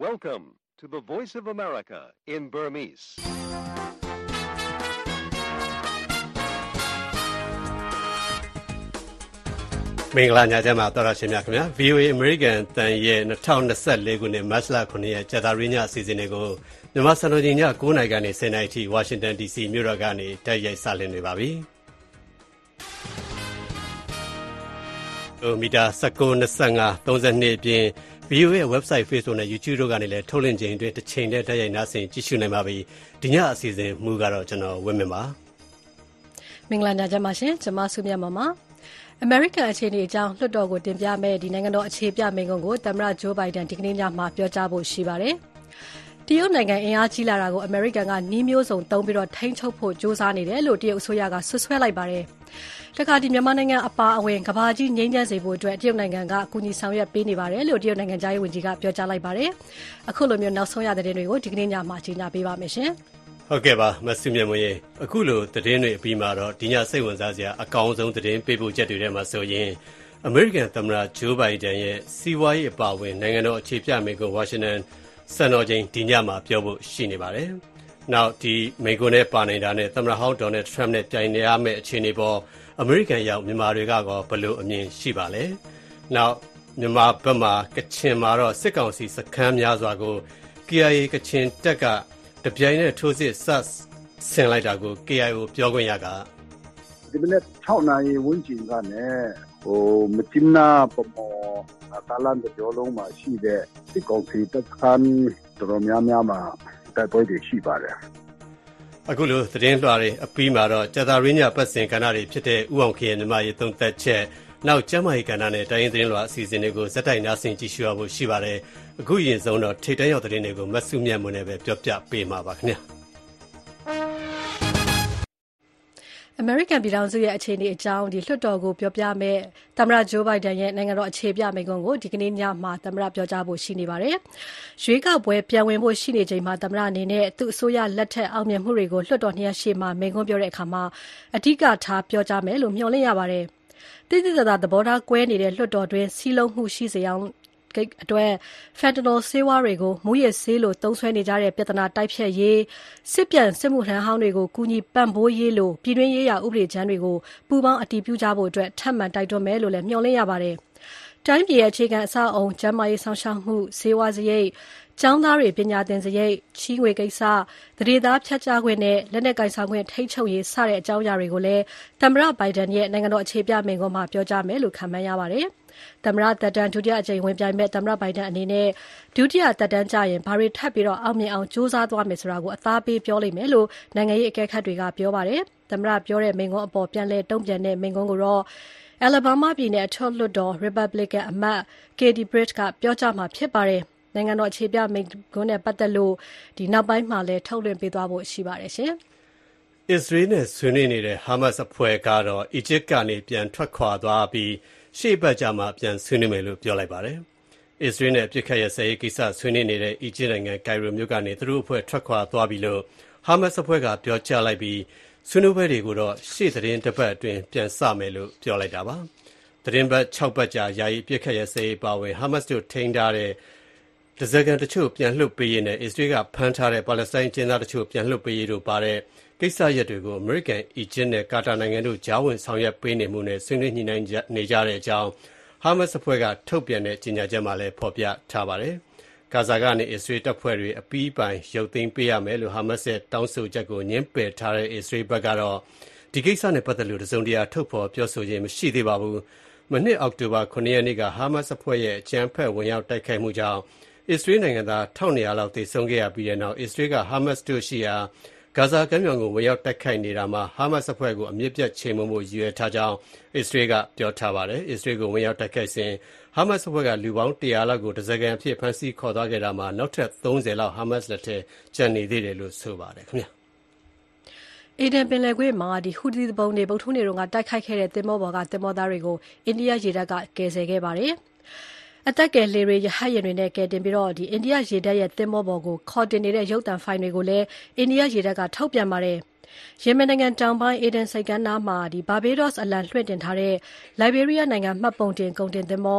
Welcome to the Voice of America in Burmese. ။မင်္ဂလာညချမ်းပါတော်ရရှင်များခင်ဗျာ VOA American တန်ရဲ့2024ခုနှစ်မတ်လ9ရက်ကြာသပတေးညအစီအစဉ်တွေကိုမြန်မာစံတော်ချိန်ည9:00နာရီကနေ10:00နာရီထိ Washington DC မြို့တော်ကနေတိုက်ရိုက်စတင်နေပါပြီ။မီတာ19 25 32အပြင် VOA ရဲ့ website Facebook နဲ့ YouTube တို့ကနေလည်းထုတ်လွှင့်ချိန်အတွင်းတစ်ချိန်တည်းတိုက်ရိုက်နားဆင်ကြည့်ရှုနိုင်ပါပြီ။ဒီညအစီအစဉ်မူကတော့ကျွန်တော်ဝင်းမင်းပါ။မင်္ဂလာညချမ်းပါရှင်။ကျွန်မစုမြတ်မမအမေရိကန်အခြေအနေအကြောင်းလွှတ်တော်ကိုတင်ပြမယ့်ဒီနိုင်ငံတော်အခြေပြမိန့်ခွန်းကိုသမ္မတဂျိုးဘိုင်ဒန်ဒီကနေ့ညမှာပြောကြားဖို့ရှိပါတယ်။တရုတ်နိုင်ငံအင်အားကြီးလာတာကိုအမေရိကန်ကနှီးမျိုးစုံသုံးပြီးထိန်းချုပ်ဖို့ကြိုးစားနေတယ်လို့တရုတ်အစိုးရကဆွဆွဲလိုက်ပါတယ်။တခါဒီမြန်မာနိုင်ငံအပါအဝင်ကမ္ဘာကြီးငြိမ်းချမ်းစေဖို့အတွက်တရုတ်နိုင်ငံကအကူအညီဆောင်ရွက်ပေးနေပါတယ်လို့တရုတ်နိုင်ငံသားရေးဝန်ကြီးကပြောကြားလိုက်ပါတယ်။အခုလိုမျိုးနောက်ဆုံးရတဲ့သတင်းတွေကိုဒီကနေ့ညမှာကြီးညာပေးပါမယ်ရှင်။ဟုတ်ကဲ့ပါမဆုမြတ်မွေးအခုလိုသတင်းတွေအပြီးမှာတော့ဒီညစိတ်ဝင်စားစရာအကောင်းဆုံးသတင်းပေးပို့ချက်တွေထဲမှာဆိုရင်အမေရိကန်သမ္မတဂျိုးဘိုင်ဒန်ရဲ့စီးပွားရေးအပါအဝင်နိုင်ငံတော်အခြေပြမိန့်ခွန်းဝါရှင်တန်စံတော်ချိန်ဒီညမှာပြောဖို့ရှိနေပါတယ်။နောက်ဒီမိန့်ခွန်းနဲ့ပါနေတာနဲ့သမ္မတဟောင်းဒေါ်နယ်ထရမ့်နဲ့ပြိုင်နေရမယ့်အခြေအနေပေါ်အမေရိကန်ရောက်မြန်မာတွေကဘယ်လိုအမြင်ရှိပါလဲ။နောက်မြန်မာဘက်မှာကချင်မှာတော့စစ်ကောင်စီစခန်းများစွာကို KIA ကချင်တပ်ကတပြိုင်နက်ထိုးစစ်ဆင်လိုက်တာကို KIO ပြောခွင့်ရကဒီမနေ့6နာရီဝန်းကျင်ကနေမချင်နာပေါ်တာလန်တကြောလုံးမှာရှိတဲ့စစ်ကောင်စီတပ်ခန်းတော်များများမှာတိုက်ပွဲတွေရှိပါတယ်အခုလိုသတင်းလွှာတွေအပြီးမှာတော့ကြာသပတေးညပတ်စဉ်ကဏ္ဍတွေဖြစ်တဲ့ဥအောင်ခေရဲ့မြန်မာရေးသုံးသက်ချက်နောက်ကျမ်းမာရေးကဏ္ဍနဲ့တိုင်းရင်းသတင်းလွှာအစီအစဉ်တွေကိုဇက်တိုက်နားဆင်ကြည့်ရှုရဖို့ရှိပါတယ်အခုရင်ဆုံးတော့ထိပ်တန်းရောက်သတင်းတွေကိုမဆုမြတ်မွန်နဲ့ပဲပြောပြပေးမှာပါခင်ဗျာအမေရိကန်ပြည်ထောင်စုရဲ့အခြေအနေအကြောင်းလွှတ်တော်ကိုပြောပြမယ့်သမ္မတဂျိုးဘိုင်ဒန်ရဲ့နိုင်ငံတော်အခြေပြမိန့်ခွန်းကိုဒီကနေ့ညမှာသမ္မတပြောကြားဖို့ရှိနေပါတယ်။ရွေးကောက်ပွဲပြန်ဝင်ဖို့ရှိနေချိန်မှာသမ္မတအနေနဲ့သူ့အစိုးရလက်ထက်အောင်မြင်မှုတွေကိုလွှတ်တော်နှစ်ရပ်ရှေ့မှာမိန့်ခွန်းပြောတဲ့အခါမှာအဓိကထားပြောကြားမယ်လို့မျှော်လင့်ရပါတယ်။တိတိကျကျသဘောထားကွဲနေတဲ့လွှတ်တော်တွင်းစည်းလုံးမှုရှိစေအောင်အတွက် fentanyl ဆေးဝါးတွေကိုမူရစ်ဆေးလိုသုံးစွဲနေကြတဲ့ပြဿနာတိုက်ဖျက်ရေးစစ်ပြန်စစ်မှုထမ်းဟောင်းတွေကိုကူညီပံ့ပိုးရေးလိုပြည်တွင်းရေးရာဥပဒေကြမ်းတွေကိုပူးပေါင်းအတည်ပြုကြဖို့အတွက်ထပ်မံတိုက်တွန်းမယ်လို့လည်းမျှော်လင့်ရပါတယ်။တိုင်းပြည်ရဲ့အခြေခံအဆောက်အအုံကျန်းမာရေးဆောင်ရှောက်မှုဆေးဝါးစရိတ်ကျောင်းသားတွေပညာသင်စရိတ်ချီးငွေကိစ္စသတိသားဖြတ်ကြားခွင့်နဲ့လက်နက်ကိုင်ဆောင်ခွင့်ထိန်းချုပ်ရေးစတဲ့အကြောင်းအရာတွေကိုလည်းသမ္မတဘိုင်ဒန်ရဲ့နိုင်ငံတော်အခြေပြမိန့်ခွန်းမှာပြောကြားမယ်လို့ခန့်မှန်းရပါတယ်။သမ္မတသက်တမ်းဒုတိယအကြိမ်ဝင်ပြိုင်မဲ့သမ္မတဘိုင်ဒန်အနေနဲ့ဒုတိယသက်တမ်းကျရင်ဘာတွေထပ်ပြီးအောင်မြင်အောင်စူးစမ်းသွားမယ်ဆိုတာကိုအသားပေးပြောလိမ့်မယ်လို့နိုင်ငံရေးအကဲခတ်တွေကပြောပါတယ်။သမ္မတပြောတဲ့မိန့်ခွန်းအပေါ်ပြန်လည်တုံ့ပြန်တဲ့မိန့်ခွန်းကိုတော့Alabama ပြည်နယ်အထက်လွှတ်တော် Republican အမတ် Katie Britt ကပြောကြားမှာဖြစ်ပါတယ်။နိုင်ငံတော်အခြေပြမိန့်ခွန်းနဲ့ပတ်သက်လို့နောက်ပိုင်းမှာလည်းထုတ်လွှင့်ပေးသွားဖို့ရှိပါတယ်ရှင်။အစ္စရေးနဲ့ဆွေးနွေးနေတဲ့ Hamas အဖွဲ့ကတော့အီဂျစ်ကနေပြန်ထွက်ခွာသွားပြီးရှေ့ပတ်ကြမှာပြန်ဆွေးနွေးမယ်လို့ပြောလိုက်ပါတယ်။အစ္စရေးနဲ့အပစ်ခတ်ရပ်စဲရေးကိစ္စဆွေးနွေးနေတဲ့အီဂျစ်နိုင်ငံကိုင်ရိုမြို့ကနေသူတို့အဖွဲ့ထွက်ခွာသွားပြီလို့ Hamas အဖွဲ့ကပြောကြားလိုက်ပြီးဆွေးနွေးပွဲတွေကိုတော့ရှေ့သတင်းတစ်ပတ်အတွင်းပြန်စမယ်လို့ပြောလိုက်တာပါ။သတင်းပတ်6ပတ်ကြာယာယီအပစ်ခတ်ရပ်စဲရေးပါဝင် Hamas တို့ထိန်းထားတဲ့တစကန်တချို့ပြန်လွှတ်ပေးရေးနဲ့အစ္စရေးကဖမ်းထားတဲ့ပါလက်စတိုင်းကျင်းသားတချို့ပြန်လွှတ်ပေးရေးတို့ပါတဲ့ကိစ္စရပ်တွေကိုအမေရိကန်၊အီဂျစ်နဲ့ကာတာနိုင်ငံတို့ကြားဝင်ဆောင်ရွက်ပေးနေမှုနဲ့ဆွေးနွေးညှိနှိုင်းနေကြတဲ့အကြောင်းဟာမတ်စ်အဖွဲ့ကထုတ်ပြန်တဲ့ကြေညာချက်မှာလည်းဖော်ပြထားပါတယ်။ဂါဇာကနေအစ္စရေးတပ်ဖွဲ့တွေအပြီးပိုင်ရုပ်သိမ်းပေးရမယ်လို့ဟာမတ်စ်ရဲ့တောင်းဆိုချက်ကိုငြင်းပယ်ထားတဲ့အစ္စရေးဘက်ကတော့ဒီကိစ္စနဲ့ပတ်သက်လို့တစုံတရာထုတ်ဖော်ပြောဆိုခြင်းမရှိသေးပါဘူး။မနှစ်အောက်တိုဘာ9ရက်နေ့ကဟာမတ်စ်အဖွဲ့ရဲ့အကြမ်းဖက်ဝင်ရောက်တိုက်ခိုက်မှုကြောင့်အစ္စရေးနိုင်ငံသား1200လောက်သေဆုံးခဲ့ရပြီးတဲ့နောက်အစ္စရေးကဟာမတ်စ်တို့ရှိရာဂါဇာကမ်းမြောင်ကိုဝင်ရောက်တိုက်ခိုက်နေတာမှာဟာမတ်စ်အဖွဲ့ကိုအမြင့်ပြတ်ချေမှုရည်ရွယ်ထားကြောင်းအစ္စရေးကပြောထားပါတယ်။အစ္စရေးကိုဝင်ရောက်တိုက်ခိုက်စဉ်ဟာမတ်စ်အဖွဲ့ကလူပေါင်း100လောက်ကိုတစကန်အဖြစ်ဖမ်းဆီးခေါ်သွားခဲ့တာမှာနောက်ထပ်30လောက်ဟာမတ်စ်လက်ထဲကျန်နေသေးတယ်လို့ဆိုပါတယ်ခင်ဗျာ။အေဒင်ပင်လယ်ကွေ့မှာဟူသီသူပုန်တွေဗုဒ္ဓဟူးနေ့ကတိုက်ခိုက်ခဲ့တဲ့သင်္ဘောပေါ်ကသင်္ဘောသားတွေကိုအိန္ဒိယရေတပ်ကကယ်ဆယ်ခဲ့ပါတယ်။အသက်ကယ်လှေတွေရဟတ်ယာဉ်တွေနဲ့ကယ်တင်ပြီးအိန္ဒိယရေတပ်ရဲ့သင်္ဘောပေါ်ကိုခေါ်တင်နေတဲ့ရုပ်သံဖိုင်တွေကိုလည်းအိန္ဒိယရေတပ်ကထုတ်ပြန်ပါတယ်။ယီမင်နိုင်ငံတောင်ပိုင်းအေဒင်ဆိပ်ကမ်းနားမှာဘာဘေးဒေ့ရှ်အလံလွှင့်တင်ထားတဲ့လိုက်ဘေးရီးယားနိုင်ငံမှတ်ပုံတင်ကုန်တင်သင်္ဘော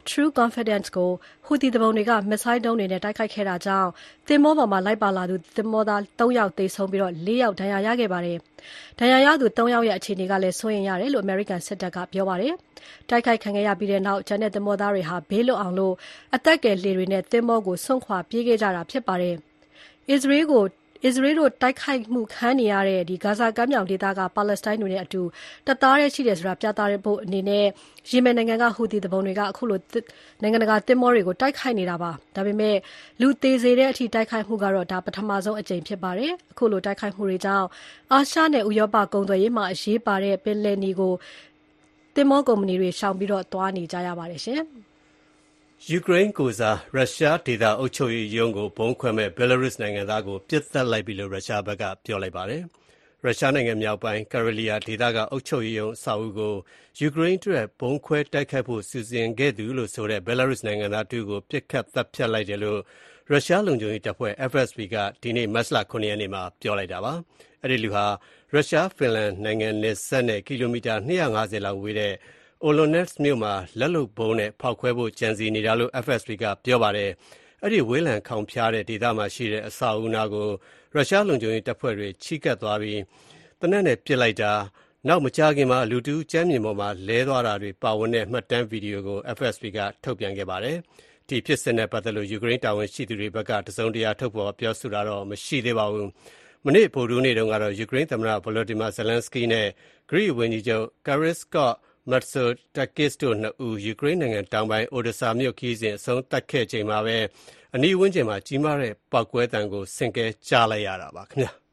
True Confidence ကိုဟူသီသူပုန်တွေကမစ်ဆိုင်းဒုံးတွေနဲ့တိုက်ခိုက်ခဲ့တာကြောင့်သင်္ဘောပေါ်မှာလိုက်ပါလာသူသင်္ဘောသား3ယောက်သေဆုံးပြီး4ယောက်ဒဏ်ရာရခဲ့ပါတယ်။ဒဏ်ရာရသူ3ယောက်ရဲ့အခြေအနေကလည်းစိုးရိမ်ရတယ်လို့ American စစ်တပ်ကပြောပါတယ်။တိုက်ခိုက်ခံခဲ့ရပြီးတဲ့နောက်ဂျန်တဲ့သင်္ဘောသားတွေဟာဘေးလွတ်အောင်လို့အသက်ကယ်လှေတွေနဲ့သင်္ဘောကိုစွန့်ခွာပြေးခဲ့ကြတာဖြစ်ပါတယ်။အစ္စရေးတို့တိုက်ခိုက်မှုခံနေရတဲ့ဂါဇာကမ်းမြောင်ဒေသကပါလက်စတိုင်းတွေနဲ့အတူတသားတည်းရှိတယ်ဆိုတာပြသဖို့အနေနဲ့ယီမင်နိုင်ငံကဟူသီသူပုန်တွေကအခုလိုနိုင်ငံတကာသင်္ဘောတွေကိုတိုက်ခိုက်နေတာပါ။ဒါပေမဲ့လူသေစေတဲ့အထိတိုက်ခိုက်မှုကတော့ဒါပထမဆုံးအကြိမ်ဖြစ်ပါတယ်။အခုလိုတိုက်ခိုက်မှုတွေကြောင့်အာရှနဲ့ဥရောပကုန်သွယ်ရေးမှာအရေးပါတဲ့ပင်လယ်နီကိုသင်္ဘောကုမ္ပဏီတွေရှောင်ပြီးသွားနေကြရပါတယ်ရှင်။ယူကရိန်းကိုစားရုရှားဒေသအုပ်ချုပ်ရေးရုံးကိုဘုံခွဲမဲ့ဘယ်လာရုစ်နိုင်ငံသားကိုပြစ်ဒဏ်လိုက်ပြီလို့ရုရှားဘက်ကပြောလိုက်ပါတယ်။ရုရှားနိုင်ငံမြောက်ပိုင်းကာရိုလီယာဒေသကအုပ်ချုပ်ရေးရုံးအဆောက်အဦကိုယူကရိန်းအတွက်ဘုံခွဲတိုက်ခိုက်ဖို့စီစဉ်ခဲ့သူလို့ဆိုတဲ့ဘယ်လာရုစ်နိုင်ငံသားတူကိုပြစ်ခတ်တပ်ဖြတ်လိုက်တယ်လို့ရုရှားလုံခြုံရေးတပ်ဖွဲ့ FSB ကဒီနေ့မတ်လ 9 ရက်နေ့မှာပြောလိုက်တာပါ။အဲဒီလူဟာရုရှားဖင်လန်နိုင်ငံနယ်စပ်နဲ့ကီလိုမီတာ250လောက်ဝေးတဲ့Olonets မြို့မှာလက်လုပ်ဗုံးနဲ့ဖောက်ခွဲဖို့ကြံစီနေတာလို့ FSB ကပြောပါတယ်။အဲ့ဒီဝေးလံခေါင်ဖျားတဲ့ဒေသမှာရှိတဲ့အဆောက်အဦနာကိုရုရှားလုံခြုံရေးတပ်ဖွဲ့တွေချီကပ်သွားပြီးတနက်နဲ့ပစ်လိုက်တာနောက်မကြာခင်မှာလူတူကျမ်းမြေပေါ်မှာလဲသွားတာတွေပါဝင်တဲ့မှတ်တမ်းဗီဒီယိုကို FSB ကထုတ်ပြန်ခဲ့ပါတယ်။ဒီဖြစ်စဉ်နဲ့ပတ်သက်လို့ယူကရိန်းတာဝန်ရှိသူတွေဘက်ကတစုံတရာထုတ်ဖော်ပြောဆိုတာတော့မရှိသေးပါဘူး။မနေ့ဗုဒ္ဓဟူးနေ့တုန်းကတော့ယူကရိန်းသမ္မတ Volodymyr Zelensky နဲ့ဂရိဝန်ကြီးချုပ် Kyriakos Mitsotakis တို့နှစ်ဦးယူကရိန်းနိုင်ငံတောင်ပိုင်း Odessa မြို့ခရီးစဉ်အဆုံးသတ်ခဲ့ချိန်မှာပဲအနီးဝန်းကျင်မှာကြီးမားတဲ့ပေါက်ကွဲသံကိုဆင့်ကဲကြားလိုက်ရတာပါခင်ဗျာ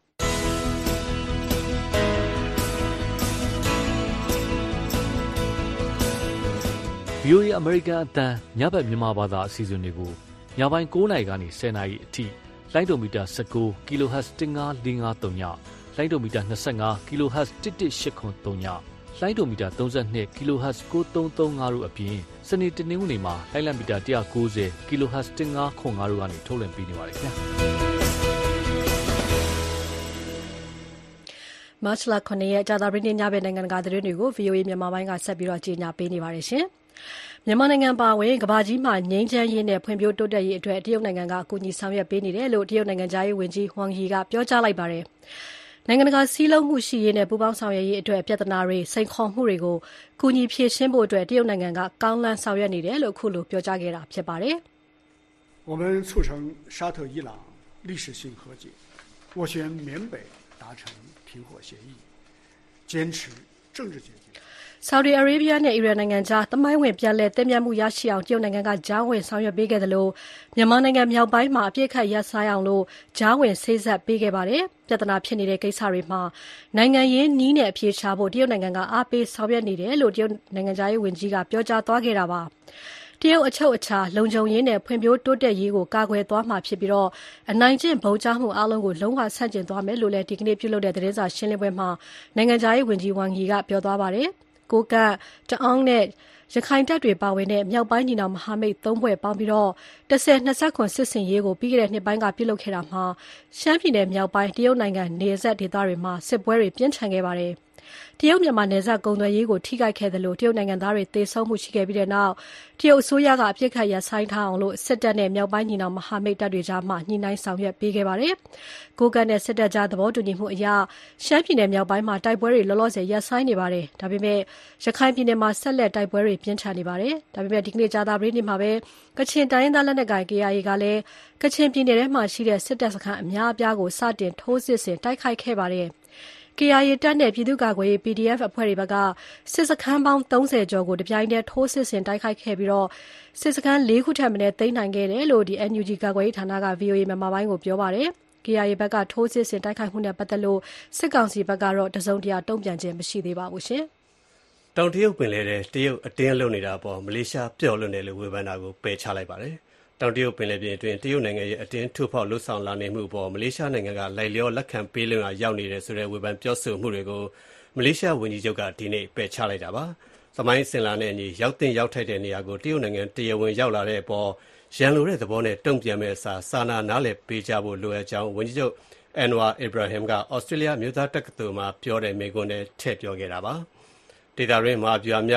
။ VOA American အတန်းညဘက်မြန်မာဘာသာအစီအစဉ်တွေကိုညပိုင်း9:00 နာရီကနေ10:00 နာရီအထိလိုင်းဒိုမီတာ19 kHz 15553ညလိုင်းဒိုမီတာ25 kHz 11803ညလိုင်းဒိုမီတာ32 kHz 9335တို့အပြင်စနေတနင်္ဂနွေမှာလိုင်းလံမီတာ190 kHz 1505တို့ကနေထုတ်လွှင့်ပေးနေပါတယ်ခင်ဗျာမတ်လ 9 ရက်ကြာသပတေးနေ့ညဘက်နိုင်ငံတကာသတင်းတွေကို VOA မြန်မာပိုင်းကဆက်ပြီးကြေညာပေးနေပါတယ်ရှင်။မြန်မာနိုင်ငံပါဝင်ကမ္ဘာကြီးမှာငြိမ်းချမ်းရေးနဲ့ဖွံ့ဖြိုးတိုးတက်ရေးအတွက်တရုတ်နိုင်ငံကအကူအညီဆောင်ရွက်ပေးနေတယ်လို့တရုတ်နိုင်ငံသားရေးဝန်ကြီး Wang Yi ကပြောကြားလိုက်ပါတယ်။နိုင်ငံတကာစည်းလုံးမှုရှိရေးနဲ့ပူးပေါင်းဆောင်ရွက်ရေးအတွက်ပြဿနာတွေစိန်ခေါ်မှုတွေကိုကူညီဖြေရှင်းဖို့အတွက်တရုတ်နိုင်ငံကကောင်းလန်းဆောင်ရွက်နေတယ်လို့အခုလိုပြောကြားခဲ့တာဖြစ်ပါတယ်။我们促成沙特伊朗历史性和解，斡旋缅北达成停火协议，坚持政治解决。 Saudi Arabia နဲ့ Iran နိုင်ငံကြားသမိုင်းဝင်ပြန်လည်သင့်မြတ်မှုရရှိအောင်တရုတ်နိုင်ငံကကြားဝင်ဆောင်ရွက်ပေးခဲ့တယ်လို့မြန်မာနိုင်ငံမြောက်ပိုင်းမှာအပြစ်ခတ်ရပ်ဆိုင်းအောင်လို့ကြားဝင်ဆေးဆက်ပေးခဲ့ပါတယ်။ပြဿနာဖြစ်နေတဲ့ကိစ္စတွေမှာနိုင်ငံရေးနည်းနဲ့အပြေရှားဖို့တရုတ်နိုင်ငံကအားပေးဆောင်ရွက်နေတယ်လို့တရုတ်နိုင်ငံသားရေးဝန်ကြီးကပြောကြားသွားခဲ့တာပါ။တရုတ်အချုပ်အခြာလုံခြုံရေးနဲ့ဖွံ့ဖြိုးတိုးတက်ရေးကိုကာကွယ်သွားမှာဖြစ်ပြီးအနိုင်ကျင့်ဗုံကြားမှုအလုံးကိုလုံးဝဆန့်ကျင်သွားမယ်လို့လည်းဒီကနေ့ပြုလုပ်တဲ့သတင်းစာရှင်းလင်းပွဲမှာနိုင်ငံသားရေးဝန်ကြီး Wang Yi ကပြောသွားပါတယ်။ကိုကန့်တအောင်းနဲ့ရခိုင်တပ်တွေပါဝင်တဲ့မြောက်ပိုင်းညီနောင်မဟာမိတ်3ဖွဲ့ပေါင်းပြီး10-20 စစ်ဆင်ရေးကိုပြီးခဲ့တဲ့နှစ်ပိုင်းကပြုလုပ်ခဲ့တာမှာရှမ်းပြည်နယ်မြောက်ပိုင်းတရုတ်နိုင်ငံနယ်စပ်ဒေသတွေမှာစစ်ပွဲတွေပြင်းထန်ခဲ့ပါတယ်။တရုတ်မြန်မာနယ်စပ်ကုန်သွယ်ရေးကိုထိခိုက်ခဲ့တယ်လို့တရုတ်နိုင်ငံသားတွေသေဆုံးမှုရှိခဲ့ပြီးတဲ့နောက်တရုတ်အစိုးရကအပြစ်ခတ်ရပ်ဆိုင်းထားအောင်လို့စစ်တပ်နဲ့မြောက်ပိုင်းညီနောင်မဟာမိတ်တပ်တွေကြားမှာညှိနှိုင်းဆောင်ရွက်ပေးခဲ့ပါတယ်။ကိုကန့်နဲ့စစ်တပ်ကြားသဘောတူညီမှုအရရှမ်းပြည်နယ်မြောက်ပိုင်းမှာတိုက်ပွဲတွေလောလောဆယ်ရပ်ဆိုင်းနေပါတယ်။ဒါပေမဲ့ရခိုင်ပြည်နယ်မှာဆက်လက်တိုက်ပွဲတွေပြင်းထန်နေပါတယ်။ဒါပေမဲ့ဒီကနေ့ကြာသပတေးနေ့မှာပဲကချင်တိုင်းရင်းသားလက်နက်ကိုင် KIA ကလည်းကချင်ပြည်နယ်ထဲမှာရှိတဲ့စစ်တပ်စခန်းအများအပြားကိုစတင်ထိုးစစ်ဆင်တိုက်ခိုက်ခဲ့ပါတယ်။ KIA တပ်နဲ့ပြည်သူ့ကာကွယ်ရေး PDF အဖွဲ့တွေဘက်ကစစ်စခန်းပေါင်း30ကျော်ကိုတပြိုင်တည်းထိုးစစ်ဆင်တိုက်ခိုက်ခဲ့ပြီးစစ်စခန်း4ခုထက်မနည်းသိမ်းနိုင်ခဲ့တယ်လို့NUG ကာကွယ်ရေးဌာနက VOA မြန်မာပိုင်းကိုပြောပါတယ်။ KIA ဘက်ကထိုးစစ်ဆင်တိုက်ခိုက်မှုနဲ့ပတ်သက်လို့စစ်ကောင်စီဘက်ကတော့တစုံတရာတုံ့ပြန်ခြင်းမရှိသေးပါဘူးရှင်။တောင်တရုတ်ပင်လယ်ထဲတရုတ်အတင်းလုပ်နေတာပေါ်မလေးရှားပျော့လွန်းတယ်လို့ဝေဖန်တာကိုပယ်ချလိုက်ပါတယ်။တောင်တရုတ်ပင်လယ်ပြင်အတွင်းတရုတ်နိုင်ငံရဲ့အတင်းထိုးဖောက်လှုပ်ဆောင်လာနေမှုအပေါ်မလေးရှားနိုင်ငံကလိုက်လျောလက်ခံပေးလွန်းရာရောက်နေတယ်ဆိုတဲ့ဝေဖန်ပြောဆိုမှုတွေကိုမလေးရှားဝန်ကြီးချုပ်ကဒီနေ့ပယ်ချလိုက်တာပါ။သမိုင်းစင်လာနဲ့အညီရောက်တဲ့ရောက်ထိုက်တဲ့နေရာကိုတရုတ်နိုင်ငံတရားဝင်ရောက်လာတဲ့အပေါ်ရန်လိုတဲ့သဘောနဲ့တုံ့ပြန်မဲ့အစားစာနာနားလည်ပေးကြဖို့လိုအပ်ကြောင်းဝန်ကြီးချုပ် Anwar Ibrahim ကဩစတြေးလျမြို့သားတက္ကသိုလ်မှာပြောတဲ့မိန့်ခွန်းနဲ့ထည့်ပြောခဲ့တာပါ။ဒေတာရင်းမဟာဗျူဟာမြောက်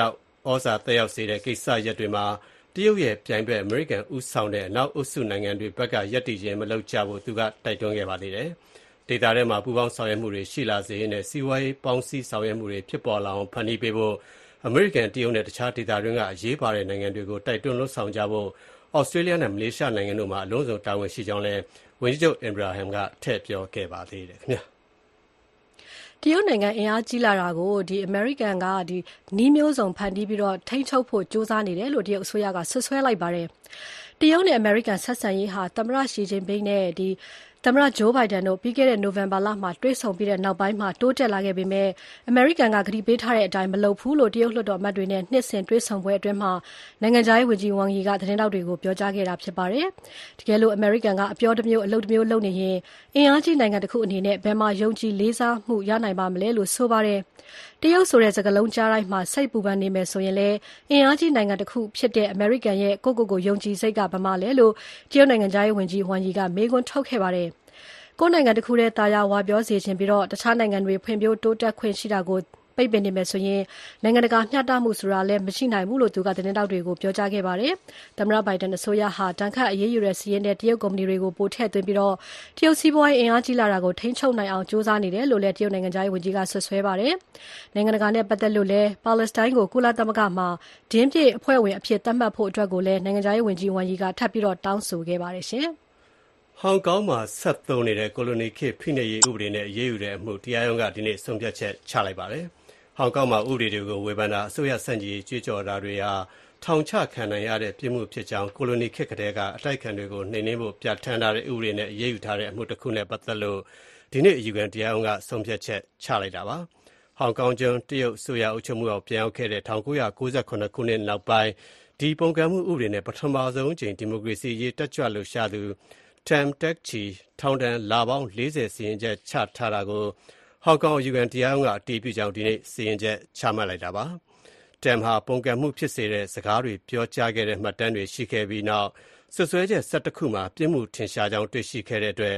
ဩဇာသက်ရောက်စေတဲ့ကိစ္စရပ်တွေမှာတရုတ်ရဲ့ပြိုင်ဘက်အမေရိကန်ဦးဆောင်တဲ့အနောက်အုပ်စုနိုင်ငံတွေဘက်ကရပ်တည်ခြင်းမလုပ်ကြဖို့သူကတိုက်တွန်းခဲ့ပါသေးတယ်။ဒေသထဲမှာပူးပေါင်းဆောင်ရွက်မှုတွေရှိလာစေတဲ့စီးပွားရေးပေါင်းစည်းဆောင်ရွက်မှုတွေဖြစ်ပေါ်လာအောင်ဖန်တီးပေးဖို့အမေရိကန်တရုတ်နဲ့တခြားဒေသတွင်းကအရေးပါတဲ့နိုင်ငံတွေကိုတိုက်တွန်းလှုံ့ဆော်ကြဖို့ဩစတြေးလျနဲ့မလေးရှားနိုင်ငံတို့မှာအလုံးစုံတာဝန်ရှိကြောင်းလည်းဝန်ကြီးချုပ် Abraham ကထည့်ပြောခဲ့ပါသေးတယ်ခင်ဗျာတရုတ်နိုင်ငံအင်အားကြီးလာတာကိုအမေရိကန်ကနီးမျိုးစုံဖန်တီးပြီးတော့ထိန်းချုပ်ဖို့ကြိုးစားနေတယ်လို့တရုတ်အစိုးရကဆွဆွဲလိုက်ပါတယ်။တရုတ်နဲ့အမေရိကန်ဆက်ဆံရေးဟာသမ္မတရှီကျင်းပင်းနဲ့သမ္မတဂျိုးဘိုင်ဒန်တို့ပြီးခဲ့တဲ့နိုဝင်ဘာလမှာတွေ့ဆုံပြီးတဲ့နောက်ပိုင်းမှာတိုးတက်လာခဲ့ပေမဲ့အမေရိကန်ကကတိပေးထားတဲ့အတိုင်းမလုပ်ဘူးလို့တရုတ်လွှတ်တော်အမတ်တွေနဲ့နှစ်စဉ်တွေ့ဆုံပွဲအတွင်းမှာနိုင်ငံခြားရေးဝန်ကြီးဝမ်ယီကသတင်းတောက်တွေကိုပြောကြားခဲ့တာဖြစ်ပါတယ်။တကယ်လို့အမေရိကန်ကအပြောတစ်မျိုးအလုပ်တစ်မျိုးလုပ်နေရင်အင်အားကြီးနိုင်ငံတစ်ခုအနေနဲ့ဘယ်မှာယုံကြည်လေးစားမှုရနိုင်ပါမလဲလို့ဆိုပါတယ်။တရုတ်ဆိုတဲ့စကားလုံးကြားတိုင်းမှာစိတ်ပူပန်နေမယ်ဆိုရင်လည်းအင်အားကြီးနိုင်ငံတစ်ခုဖြစ်တဲ့အမေရိကန်ရဲ့ကိုယုံကြည်စိတ်ကဘာမှလဲလို့တရုတ်နိုင်ငံခြားရေးဝန်ကြီးဝမ်ယီကမေးခွန်းထုတ်ခဲ့ပါတယ်။ကိုယ်နိုင်ငံတစ်ခုတည်းတာယာဝါပြောစေခြင်းပြီးတော့တခြားနိုင်ငံတွေဖွံ့ဖြိုးတိုးတက်ခွင့်ရှိတာကိုပိတ်ပင်နေမယ်ဆိုရင်နိုင်ငံတကာမျှတမှုဆိုတာလည်းမရှိနိုင်ဘူးလို့သူကသတင်းတောက်တွေကိုပြောကြားခဲ့ပါတယ်။သမ္မတဘိုင်ဒန်အစိုးရဟာတန်ခတ်အရေးယူတဲ့စီးရင်တဲ့တရုတ်ကုမ္ပဏီတွေကိုပိုထည့်သွင်းပြီးတော့တရုတ်စီးပွားရေးအင်အားကြီးလာတာကိုထိန်းချုပ်နိုင်အောင်ကြိုးစားနေတယ်လို့လည်းတရုတ်နိုင်ငံခြားရေးဝန်ကြီးကဆွဆွဲပါတယ်။နိုင်ငံတကာနဲ့ပတ်သက်လို့လည်းပါလက်စတိုင်းကိုကုလသမဂ္ဂမှာဒင်းပြည့်အဖွဲ့ဝင်အဖြစ်သတ်မှတ်ဖို့အတွက်ကိုလည်းနိုင်ငံခြားရေးဝန်ကြီးဝမ်ယီကထပ်ပြီးတော့တောင်းဆိုခဲ့ပါတယ်ရှင်။ဟောင်ကောင်မှာဆက်သုံးနေတဲ့ကိုလိုနီခေတ်ဖိနှိပ်ရေးဥပဒေနဲ့အရေးယူတဲ့အမှုတရားရုံးကဒီနေ့ဆုံးဖြတ်ချက်ချလိုက်ပါတယ်။ဟောင်ကောင်မှာဥပဒေတွေကိုဝေဖန်တာအစိုးရဆန့်ကျင်ရေးကြွေးကြော်တာတွေဟာထောင်ချခံနိုင်ရတဲ့ပြစ်မှုဖြစ်ကြောင်းကိုလိုနီခေတ်ကတည်းကအတိုက်ခံတွေကိုနှိမ်နင်းဖို့ပြဋ္ဌာန်းထားတဲ့ဥပဒေနဲ့အရေးယူထားတဲ့အမှုတစ်ခုနဲ့ပတ်သက်လို့ဒီနေ့အယူခံတရားရုံးကဆုံးဖြတ်ချက်ချလိုက်တာပါ။ဟောင်ကောင်ကျွန်းတရုတ်အစိုးရအုပ်ချုပ်မှုအောက်ပြန်ရောက်ခဲ့တဲ့1998ခုနှစ်နောက်ပိုင်းဒီပုံကံမှုဥပဒေနဲ့ပထမဆုံးအကြိမ်ဒီမိုကရေစီရေးတက်ကြွလှုပ်ရှားသူTam Tek-chi ထောင်ဒဏ်လပေါင်း40စီရင်ချက်ချထားတာကိုဟောင်ကောင်အယူခံတရားရုံးကအတည်ပြုကြောင်းဒီနေ့စီရင်ချက်ချမှတ်လိုက်တာပါ။ Tam ဟာပုံကံမှုဖြစ်စေတဲ့စကားတွေပြောကြားခဲ့တဲ့မှတ်တမ်းတွေရှိခဲ့ပြီးနောက်ဆွဆွဲချက်17ခုမှာပြစ်မှုထင်ရှားကြောင်းတွေ့ရှိခဲ့တဲ့အတွက်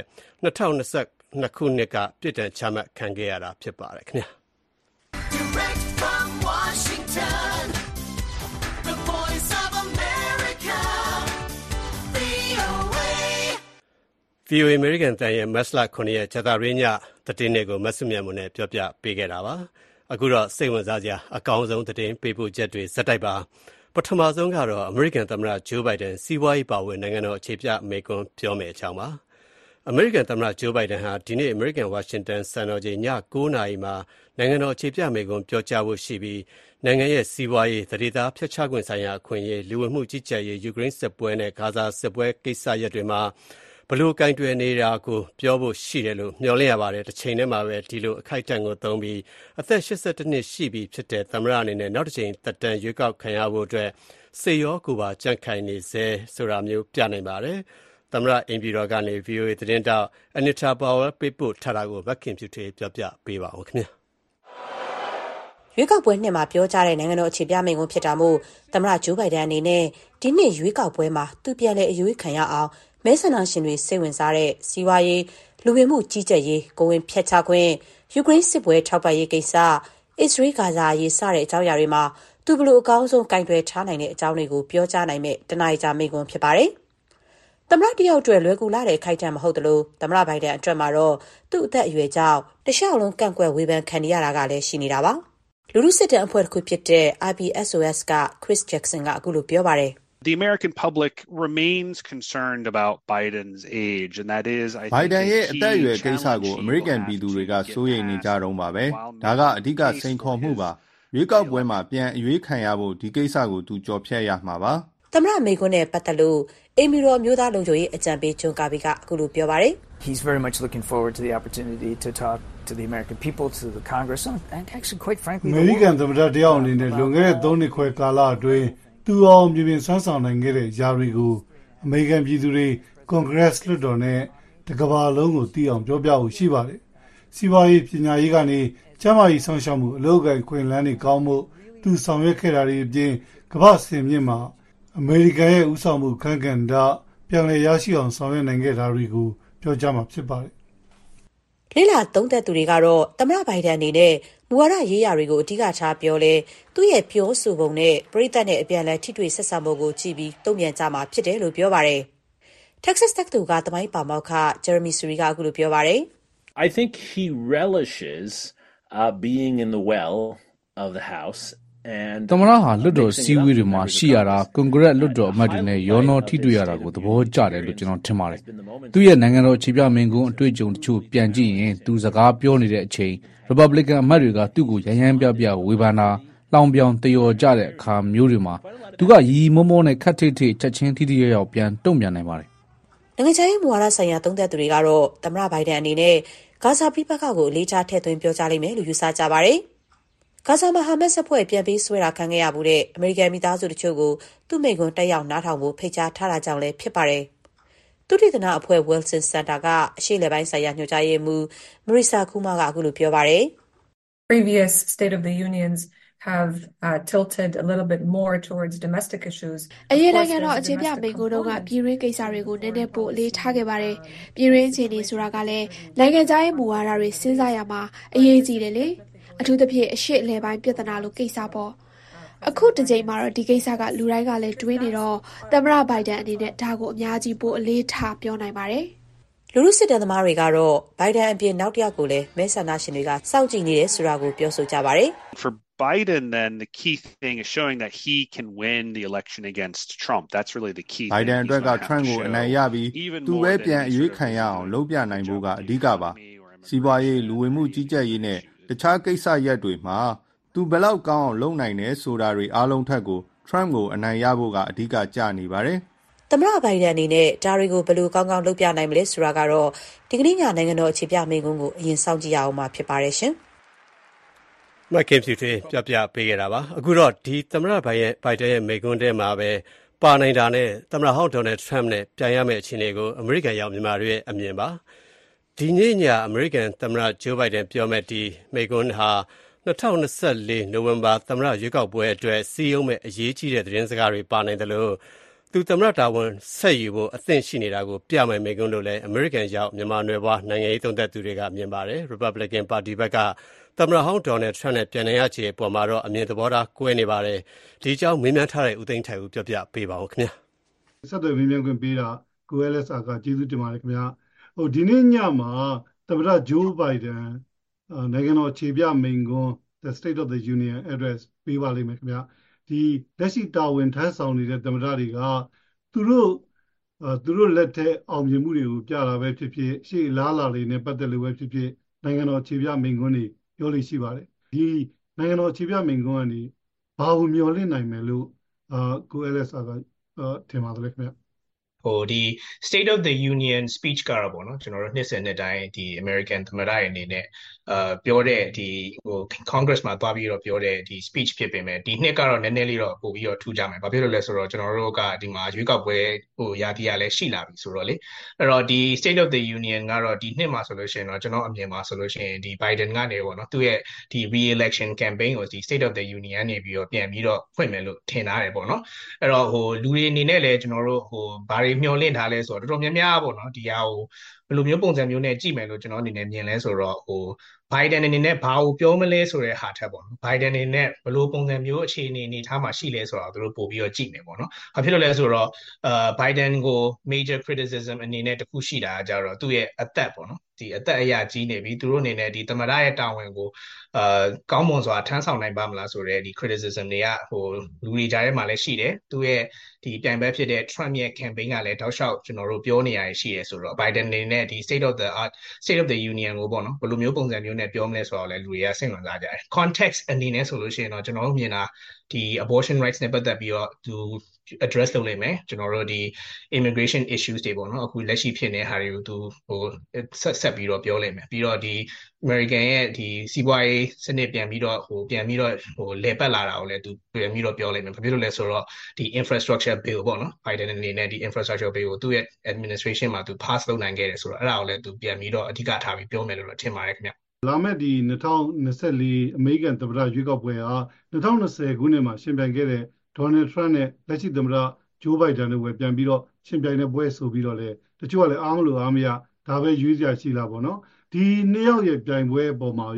2022ခုနှစ်ကပြစ်ဒဏ်ချမှတ်ခံခဲ့ရတာဖြစ်ပါတယ်ခင်ဗျာ။ Direct from Washington VOA American တန်ရဲ့မတ်လ9ရက်ကြာသပတေးညသတင်းတွေကိုမဆုမြတ်မွန်နဲ့ပြောပြပေးခဲ့တာပါ။အခုတော့စိတ်ဝင်စားစရာအကောင်းဆုံးသတင်းပေးပို့ချက်တွေဇက်တိုက်ပါ။ပထမဆုံးကတော့အမေရိကန်သမ္မတဂျိုးဘိုင်ဒန်စီးပွားရေးပါဝင်နိုင်ငံတော်အခြေပြမိန့်ခွန်းပြောမယ့်အကြောင်းပါ။အမေရိကန်သမ္မတဂျိုးဘိုင်ဒန်ဟာဒီနေ့အမေရိကန်ဝါရှင်တန်စံတော်ချိန်ည9:00 နာရီမှာနိုင်ငံတော်အခြေပြမိန့်ခွန်းပြောကြားဖို့ရှိပြီးနိုင်ငံရဲ့စီးပွားရေးသတိသားဖျက်ချခွင့်ဆိုင်ရာအခွင့်အရေးလူဝင်မှုကြီးကြပ်ရေးယူကရိန်းစစ်ပွဲနဲ့ဂါဇာစစ်ပွဲကိစ္စရပ်တွေမှာဘလို့ကင်တွယ်နေတာကိုပြောဖို့ရှိတယ်လို့မျှော်လင့်ရပါတယ်။တစ်ချိန်တည်းမှာပဲဒီလိုအခိုက်အတန့်ကိုသုံးပြီးအသက်81နှစ်ရှိပြီဖြစ်တဲ့သမ္မတအနေနဲ့နောက်တစ်ချိန်သက်တမ်းရွေးကောက်ခံရဖို့အတွက်စိတ်ရောကိုယ်ပါကြံ့ခိုင်နေစေဆိုတာမျိုးပြနိုင်ပါတယ်။သမ္မတအိမ်ပြည်တော်ကနေ VOA သတင်းတောက် Anita Powell ပေးပို့ထားတာကိုမခင်ဖြူထွေးပြောပြပေးပါဦးခင်ဗျာ။ရွေးကောက်ပွဲနှစ်မှာပြောကြားတဲ့နိုင်ငံတော်အခြေပြမိန့်ခွန်းဖြစ်တာမို့သမ္မတဂျိုးဘိုင်ဒန်အနေနဲ့ဒီနှစ်ရွေးကောက်ပွဲမှာသူပြန်လည်အရွေးခံရအောင်မဲဆန္ဒရှင်တွေစိတ်ဝင်စားတဲ့စီးပွားရေးလူဝင်မှုကြီးကြပ်ရေးကိုဝင်ဖျက်ချခွင့်ယူကရိန်းစစ်ပွဲထောက်ပံ့ရေးကိစ္စအစ္စရေးဂါဇာရေးစတဲ့အကြောင်းအရာတွေမှာသူဘလို့အကောင်းဆုံးကင်တွယ်ထားနိုင်တဲ့အကြောင်းတွေကိုပြောကြားနိုင်မဲ့တနားကြာမိန့်ခွန်းဖြစ်ပါတယ်။သမ္မတတယောက်အတွက်လွယ်ကူလာတဲ့အခိုက်အတန့်မဟုတ်သလိုသမ္မတဘိုင်ဒန်အတွက်မှာတော့သူ့အသက်အရွယ်ကြောင့်တခြားလုံးကန့်ကွက်ဝေဖန်ခံနေရတာကလည်းရှိနေတာပါ။လူထုစစ်တမ်းအဖွဲ့တစ်ခုဖြစ်တဲ့ IPSOS က Chris Jackson ကအခုလိုပြောပါတယ် The American public remains concerned about Biden's age, and that is, I think, Biden ရဲ့အသက်အရွယ်ကိစ္စကိုအမေရိကန်ပြည်သူတွေကစိုးရိမ်နေကြတော့ပါပဲ။ဒါကအဓိကစိန်ခေါ်မှုပါ။ရွေးကောက်ပွဲမှာပြန်အရွေးခံရဖို့ဒီကိစ္စကိုသူကြော်ဖြတ်ရမှာပါ။သမ္မတမိန့်ခွန်းနဲ့ပတ်သက်လို့အိမ်ပြည်တော်မျိုးသားလုံခြုံရေးအကြံပေးဂျွန်ကာဘီကအခုလိုပြောပါတယ်။ He's very much looking forward to the opportunity to talk to the American people, to the Congress, and actually, quite frankly, အမေရိကန်သမ္မတတယောက်အနေနဲ့လွန်ခဲ့တဲ့3နှစ်ခွဲကာလအတွင်းသူအောင်မြင်မြင်ဆန်းဆောင်နိုင်ခဲ့တဲ့ຢာတွေကိုအမေရိကန်ပြည်သူတွေကွန်ဂရက်လွှတ်တော်နဲ့တကမ္ဘာလုံးကိုသိအောင်ပြောပြဖို့ရှိပါတယ်။စီးပွားရေးပညာရေးကနေကျန်းမာရေးဆောင်ရှောက်မှုအလုပ်အကိုင်ခွင့်လန်းတွေကောင်းမှုသူဆောင်ရွက်ခဲ့တာတွေအပြင်ကမ္ဘာစင်မြင့်မှာအမေရိကန်ရဲ့ဥဆောင်မှုခန့်ကဏ္ဍပြန်လည်ရရှိအောင်ဆောင်ရွက်နိုင်ခဲ့တာတွေကိုပြောကြားမှာဖြစ်ပါတယ်။လေ့လာသုံးသပ်သူတွေကတော့သမ္မတဘိုင်ဒန်အနေနဲ့မူဝါဒရေးရာတွေကိုအဓိကထားပြောလဲသူ့ရဲ့ပြောဆိုပုံနဲ့ပရိသတ်နဲ့အပြန်အလှန်ထိတွေ့ဆက်ဆံမှုကိုကြည့်ပြီးတုံ့ပြန်ကြမှာဖြစ်တယ်လို့ပြောပါတယ်။ Texas တက္ကသိုလ်ကသမိုင်းပါမောက္ခ Jeremy Suri ကအခုလိုပြောပါတယ်။ I think he relishes being in the well of the House သမ္မတဟာလွှတ်တော်စည်းဝေးတွေမှာရှိရတာကွန်ဂရက်လွှတ်တော်အမတ်တွေနဲ့ရောနှောထိတွေ့ရတာကိုသဘောကျတယ်လို့ကျွန်တော်ထင်ပါတယ်။သူ့ရဲ့နိုင်ငံတော်အခြေပြမိန့်ခွန်းအတွေ့အကြုံတချို့ပြန်ကြည့်ရင်သူစကားပြောနေတဲ့အချိန် Republican အမတ်တွေကသူ့ကိုရမ်းပြပြဝေဖန်တာလောင်ပြောင်တယော်ကြတဲ့အခါမျိုးတွေမှာသူကရီမောမောနဲ့ခတ်ထိတ်ထိတ်ချက်ချင်းထိထိရောက်ရောက်ပြန်တုံ့ပြန်နိုင်ပါတယ်။နိုင်ငံခြားရေးမူဝါဒဆိုင်ရာသုံးသပ်သူတွေကတော့သမ္မတဘိုင်ဒန်အနေနဲ့ဂါဇာပြည်ပခါကိုအလေးထားထည့်သွင်းပြောကြားလိမ့်မယ်လို့ယူဆကြပါတယ်။ဂါဇာမှာဟာမတ်စ်အဖွဲ့ပြန်ပြီးဆွဲတာခံခဲ့ရမှုတဲ့အမေရိကန်မိသားစုတချို့ကိုသူ့မိန့်ခွန်းတက်ရောက်နားထောင်ဖို့ဖိတ်ကြားထားတာကြောင့်လည်းဖြစ်ပါတယ်။သုတေသနအဖွဲ့ Wilson Center ကအရှေ့အလယ်ပိုင်းဆိုင်ရာညွှန်ကြားရေးမှူး Marisa Kuma ကအခုလိုပြောပါတယ်။ Previous State of the Unions have tilted a little bit more towards domestic issues. အရင်နိုင်ငံတော်အခြေပြမိန့်ခွန်းတုန်းကပြည်တွင်းကိစ္စတွေကိုနည်းနည်းပိုအလေးထားခဲ့ပါတယ်။ပြည်တွင်းအခြေအနေဆိုတာကလည်းနိုင်ငံခြားရေးမူဝါဒတွေစဉ်းစားရမှာအရေးကြီးတယ်လေ။အထူးသဖြင့်အရှေ့အလယ်ပိုင်းပြဿနာလိုကိစ္စပေါ့။အခုတစ်ချိန်မှာတော့ဒီကိစ္စကလူတိုင်းကလည်းတွေးနေတော့သမ္မတဘိုင်ဒန်အနေနဲ့ဒါကိုအများကြီးပိုအလေးထားပြောနိုင်ပါတယ်။လူထုစစ်တမ်းသမားတွေကတော့ဘိုင်ဒန်အပြင်နောက်တစ်ယောက်ကိုလည်းမဲဆန္ဒရှင်တွေကစောင့်ကြည့်နေတယ်ဆိုတာကိုပြောဆိုကြပါတယ်။ For Biden, then the key thing is showing that he can win the election against Trump. That's really the key. Biden အတွက်ကTrump ကိုအနိုင်ရပြီးသူပဲပြန်အရွေးခံရအောင်လုပ်ပြနိုင်ဖို့ကအဓိကပါ။စီးပွားရေးလူဝင်မှုကြီးကြပ်ရေးနဲ့တခြားကိစ္စရပ်တွေမှာသူဘယ်လောက်ကောင်းအောင်လုပ်နိုင်တယ်ဆိုတာတွေအားလုံးထက်ကို Trump ကိုအနိုင်ရဖို့ကအဓိကကျနေပါတယ်။သမ္မတဘိုင်ဒန်အနေနဲ့ဒါတွေကိုဘယ်လိုကောင်းကောင်းလုပ်ပြနိုင်မလဲဆိုတာကတော့ဒီကနေ့ညနိုင်ငံတော်အခြေပြမိန့်ခွန်းကိုအရင်စောင့်ကြည့်ရအောင်မှာဖြစ်ပါတယ်ရှင်။မက်ကင်ဖြူထွေးပြပေးခဲ့တာပါအခုတော့ဒီသမ္မတဘိုင်ဒန်ရဲ့မိန့်ခွန်းထဲမှာပဲပါနိုင်တာနဲ့သမ္မတဟောင်းဒေါ်နယ်ထရမ့်နဲ့ပြန်ရမယ့်အခြေအနေကိုအမေရိကန်ရောက်မြန်မာတွေရဲ့အမြင်ပါဒီနေ့ညအမေရိကန်သမ္မတဂျိုးဘိုင်ဒန်ပြောမဲ့ဒီမိန့်ခွန်းဟာ2024နိုဝင်ဘာသမ္မတရွေးကောက်ပွဲအတွက်စီးရုံးမဲ့အရေးကြီးတဲ့သတင်းစကားတွေပါနိုင်တယ်လို့သူသမ္မတတာဝန်ဆက်ယူဖို့အသင့်ရှိနေတာကိုပြမယ်မိန့်ခွန်းလို့လည်းအမေရိကန်ရောက်မြန်မာနွယ်ဘွားနိုင်ငံရေးသုံးသပ်သူတွေကမြင်ပါတယ် Republican ပါတီဘက်ကသမ္မတဟောင်းဒေါ်နယ်ထရမ့်နဲ့ပြန်လည်ရချေအပေါ်မှာတော့အမြင်သဘောထားကွဲနေပါတယ်ဒီအကြောင်းမေးမြန်းထားတဲ့ဦးသိန်းထိုင်ဦးပြောပြပေးပါဦးခင်ဗျာဆက်သွယ်မေးမြန်းခွင့်ပေးတာကို LSR ကကျေးဇူးတင်ပါတယ်ခင်ဗျာဒီနေ့ညမှာသမ္မတဂျိုးဘိုင်ဒန်နိုင်ငံတော်ခြေပြမိန့်ခွန်း The State of the Union Address ပေးပါလိမ့်မယ်ခင်ဗျာဒီလက်ရှိတာဝန်ထမ်းဆောင်နေတဲ့သမ္မတတွေကသူတို့လက်ထက်အောင်မြင်မှုတွေကိုပြတာပဲဖြစ်ဖြစ်ရှေ့လားလာတွေနဲ့ပတ်သက်လို့ပဲဖြစ်ဖြစ်နိုင်ငံတော်ခြေပြမိန့်ခွန်းတွေပြောလို့ရှိပါတယ်ဒီနိုင်ငံတော်ခြေပြမိန့်ခွန်းကနေဘာလို့မျှော်လင့်နိုင်မယ်လို့ကို LSR ကထင်ပါတယ်ခင်ဗျဒီ State of the Union speech ကတော့ပေါ့နော်ကျွန်တော်တို့နှစ်စဉ်နှစ်တိုင်းဒီ American သမ္မတရဲ့အနေနဲ့ပြောတဲ့ဒီCongress မှာသွားပြီးတော့ပြောတဲ့ဒီ speech ဖြစ်ပေမဲ့ဒီနှစ်ကတော့နည်းနည်းလေးတော့ပို့ပြီးတော့ထူးကြမယ်။ဘာဖြစ်လို့လဲဆိုတော့ကျွန်တော်တို့ကဒီမှာရွေးကောက်ပွဲရာသီကလည်းရှိလာပြီဆိုတော့လေအဲ့တော့ဒီ State of the Union ကတော့ဒီနှစ်မှာဆိုလို့ရှိရင်တော့ကျွန်တော်အမြင်မှာဆိုလို့ရှိရင်ဒီ Biden ကနေပေါ့နော်သူ့ရဲ့ဒီ re-election campaign ကိုဒီ State of the Union နေပြီးတော့ပြန်ပြီးတော့ဖွင့်မယ်လို့ထင်ထားတယ်ပေါ့နော်အဲ့တော့လူတွေအနေနဲ့လည်းကျွန်တော်တို့ဘာတွေမျှော်လင့်ထားလဲဆိုတော့တော်တော်များများပေါ့နော်ဒီဟာကိုဘယ်လိုမျိုးပုံစံမျိုးနဲ့ကြည့်မယ်လို့ကျွန်တော်အနေနဲ့မြင်လဲဆိုတော့Biden အနေနဲ့ဘာကိုပြောမလဲဆိုတဲ့ဟာထက်ပေါ့နော် Biden အနေနဲ့ဘယ်လိုပုံစံမျိုးအခြေအနေထားမှာရှိလဲဆိုတော့သူတို့ပို့ပြီးတော့ကြည့်မယ်ပေါ့နော်။ဘာဖြစ်လို့လဲဆိုတော့ Biden ကို major criticism အနေနဲ့တခုရှိတာကြတော့သူ့ရဲ့အသက်ပေါ့နော်ဒီအသက်အရာကြီးနေပြီသူတို့အနေနဲ့ဒီသမ္မတရဲ့တာဝန်ကိုကောင်းမွန်စွာထမ်းဆောင်နိုင်ပါမလားဆိုတဲ့ဒီ criticism တွေကလူတွေကြားထဲမှာလည်းရှိတယ်သူရဲ့ဒီပြိုင်ဘက်ဖြစ်တဲ့ Trump ရဲ့ campaign ကလည်းတောက်လျှောက်ကျွန်တော်တို့ပြောနေရရှိတယ်ဆိုတော့ Biden အနေနဲ့ဒီ State of the Union ကိုပေါ့နော်ဘယ်လိုမျိုးပုံစံမျိုးနဲ့ပြောမလဲဆိုတော့လည်းလူတွေကစိတ်ဝင်စားကြတယ် context အနေနဲ့ဆိုလို့ရှိရင်တော့ကျွန်တော်တို့မြင်တာဒီ abortion rights နဲ့ပတ်သက်ပြီးတော့သူ address လုပ်လိမ့်မယ်ကျွန်တော်တို့ဒီ immigration issues တွေပေါ့နော်အခုလက်ရှိဖြစ်နေတဲ့ဟာတွေကိုသူဆက်ပြီးတော့ပြောလိမ့်မယ်ပြီးတော့ဒီ American ရဲ့ဒီစီးပွားရေးစနစ်ပြန်ပြီးတော့လေပတ်လာတာကိုလည်းသူပြန်ပြီးတော့ပြောလိမ့်မယ်ဘာဖြစ်လို့လဲဆိုတော့ဒီ infrastructure bill ပေါ့နော် Biden အနေနဲ့ဒီ infrastructure bill ကိုသူ့ရဲ့ administration မှာသူ pass လုပ်နိုင်ခဲ့တယ်ဆိုတော့အဲ့ဒါကိုလည်းသူပြန်ပြီးတော့အဓိကထားပြီးပြောမယ်လို့ထင်ပါတယ်ခင်ဗျလာမယ့်ဒီ2024အမေရိကန်သမ္မတရွေးကောက်ပွဲဟာ2020ခုနှစ်မှာရှင်ပြိုင်ခဲ့တဲ့ဒေါ်နယ်ထရမ့်နဲ့လက်ရှိသမ္မတဂျိုးဘိုင်ဒန်တို့ပဲပြန်ပြီးတော့ရှင်ပြိုင်တဲ့ပွဲဆိုပြီးတော့လေတချို့ကလည်းအားမလို့အားမရဒါပဲရွေးစရာရှိလာပေါ့နော်ဒီနှစ်ယောက်ရဲ့ပြိုင်ပွဲအပေါ်မှာရော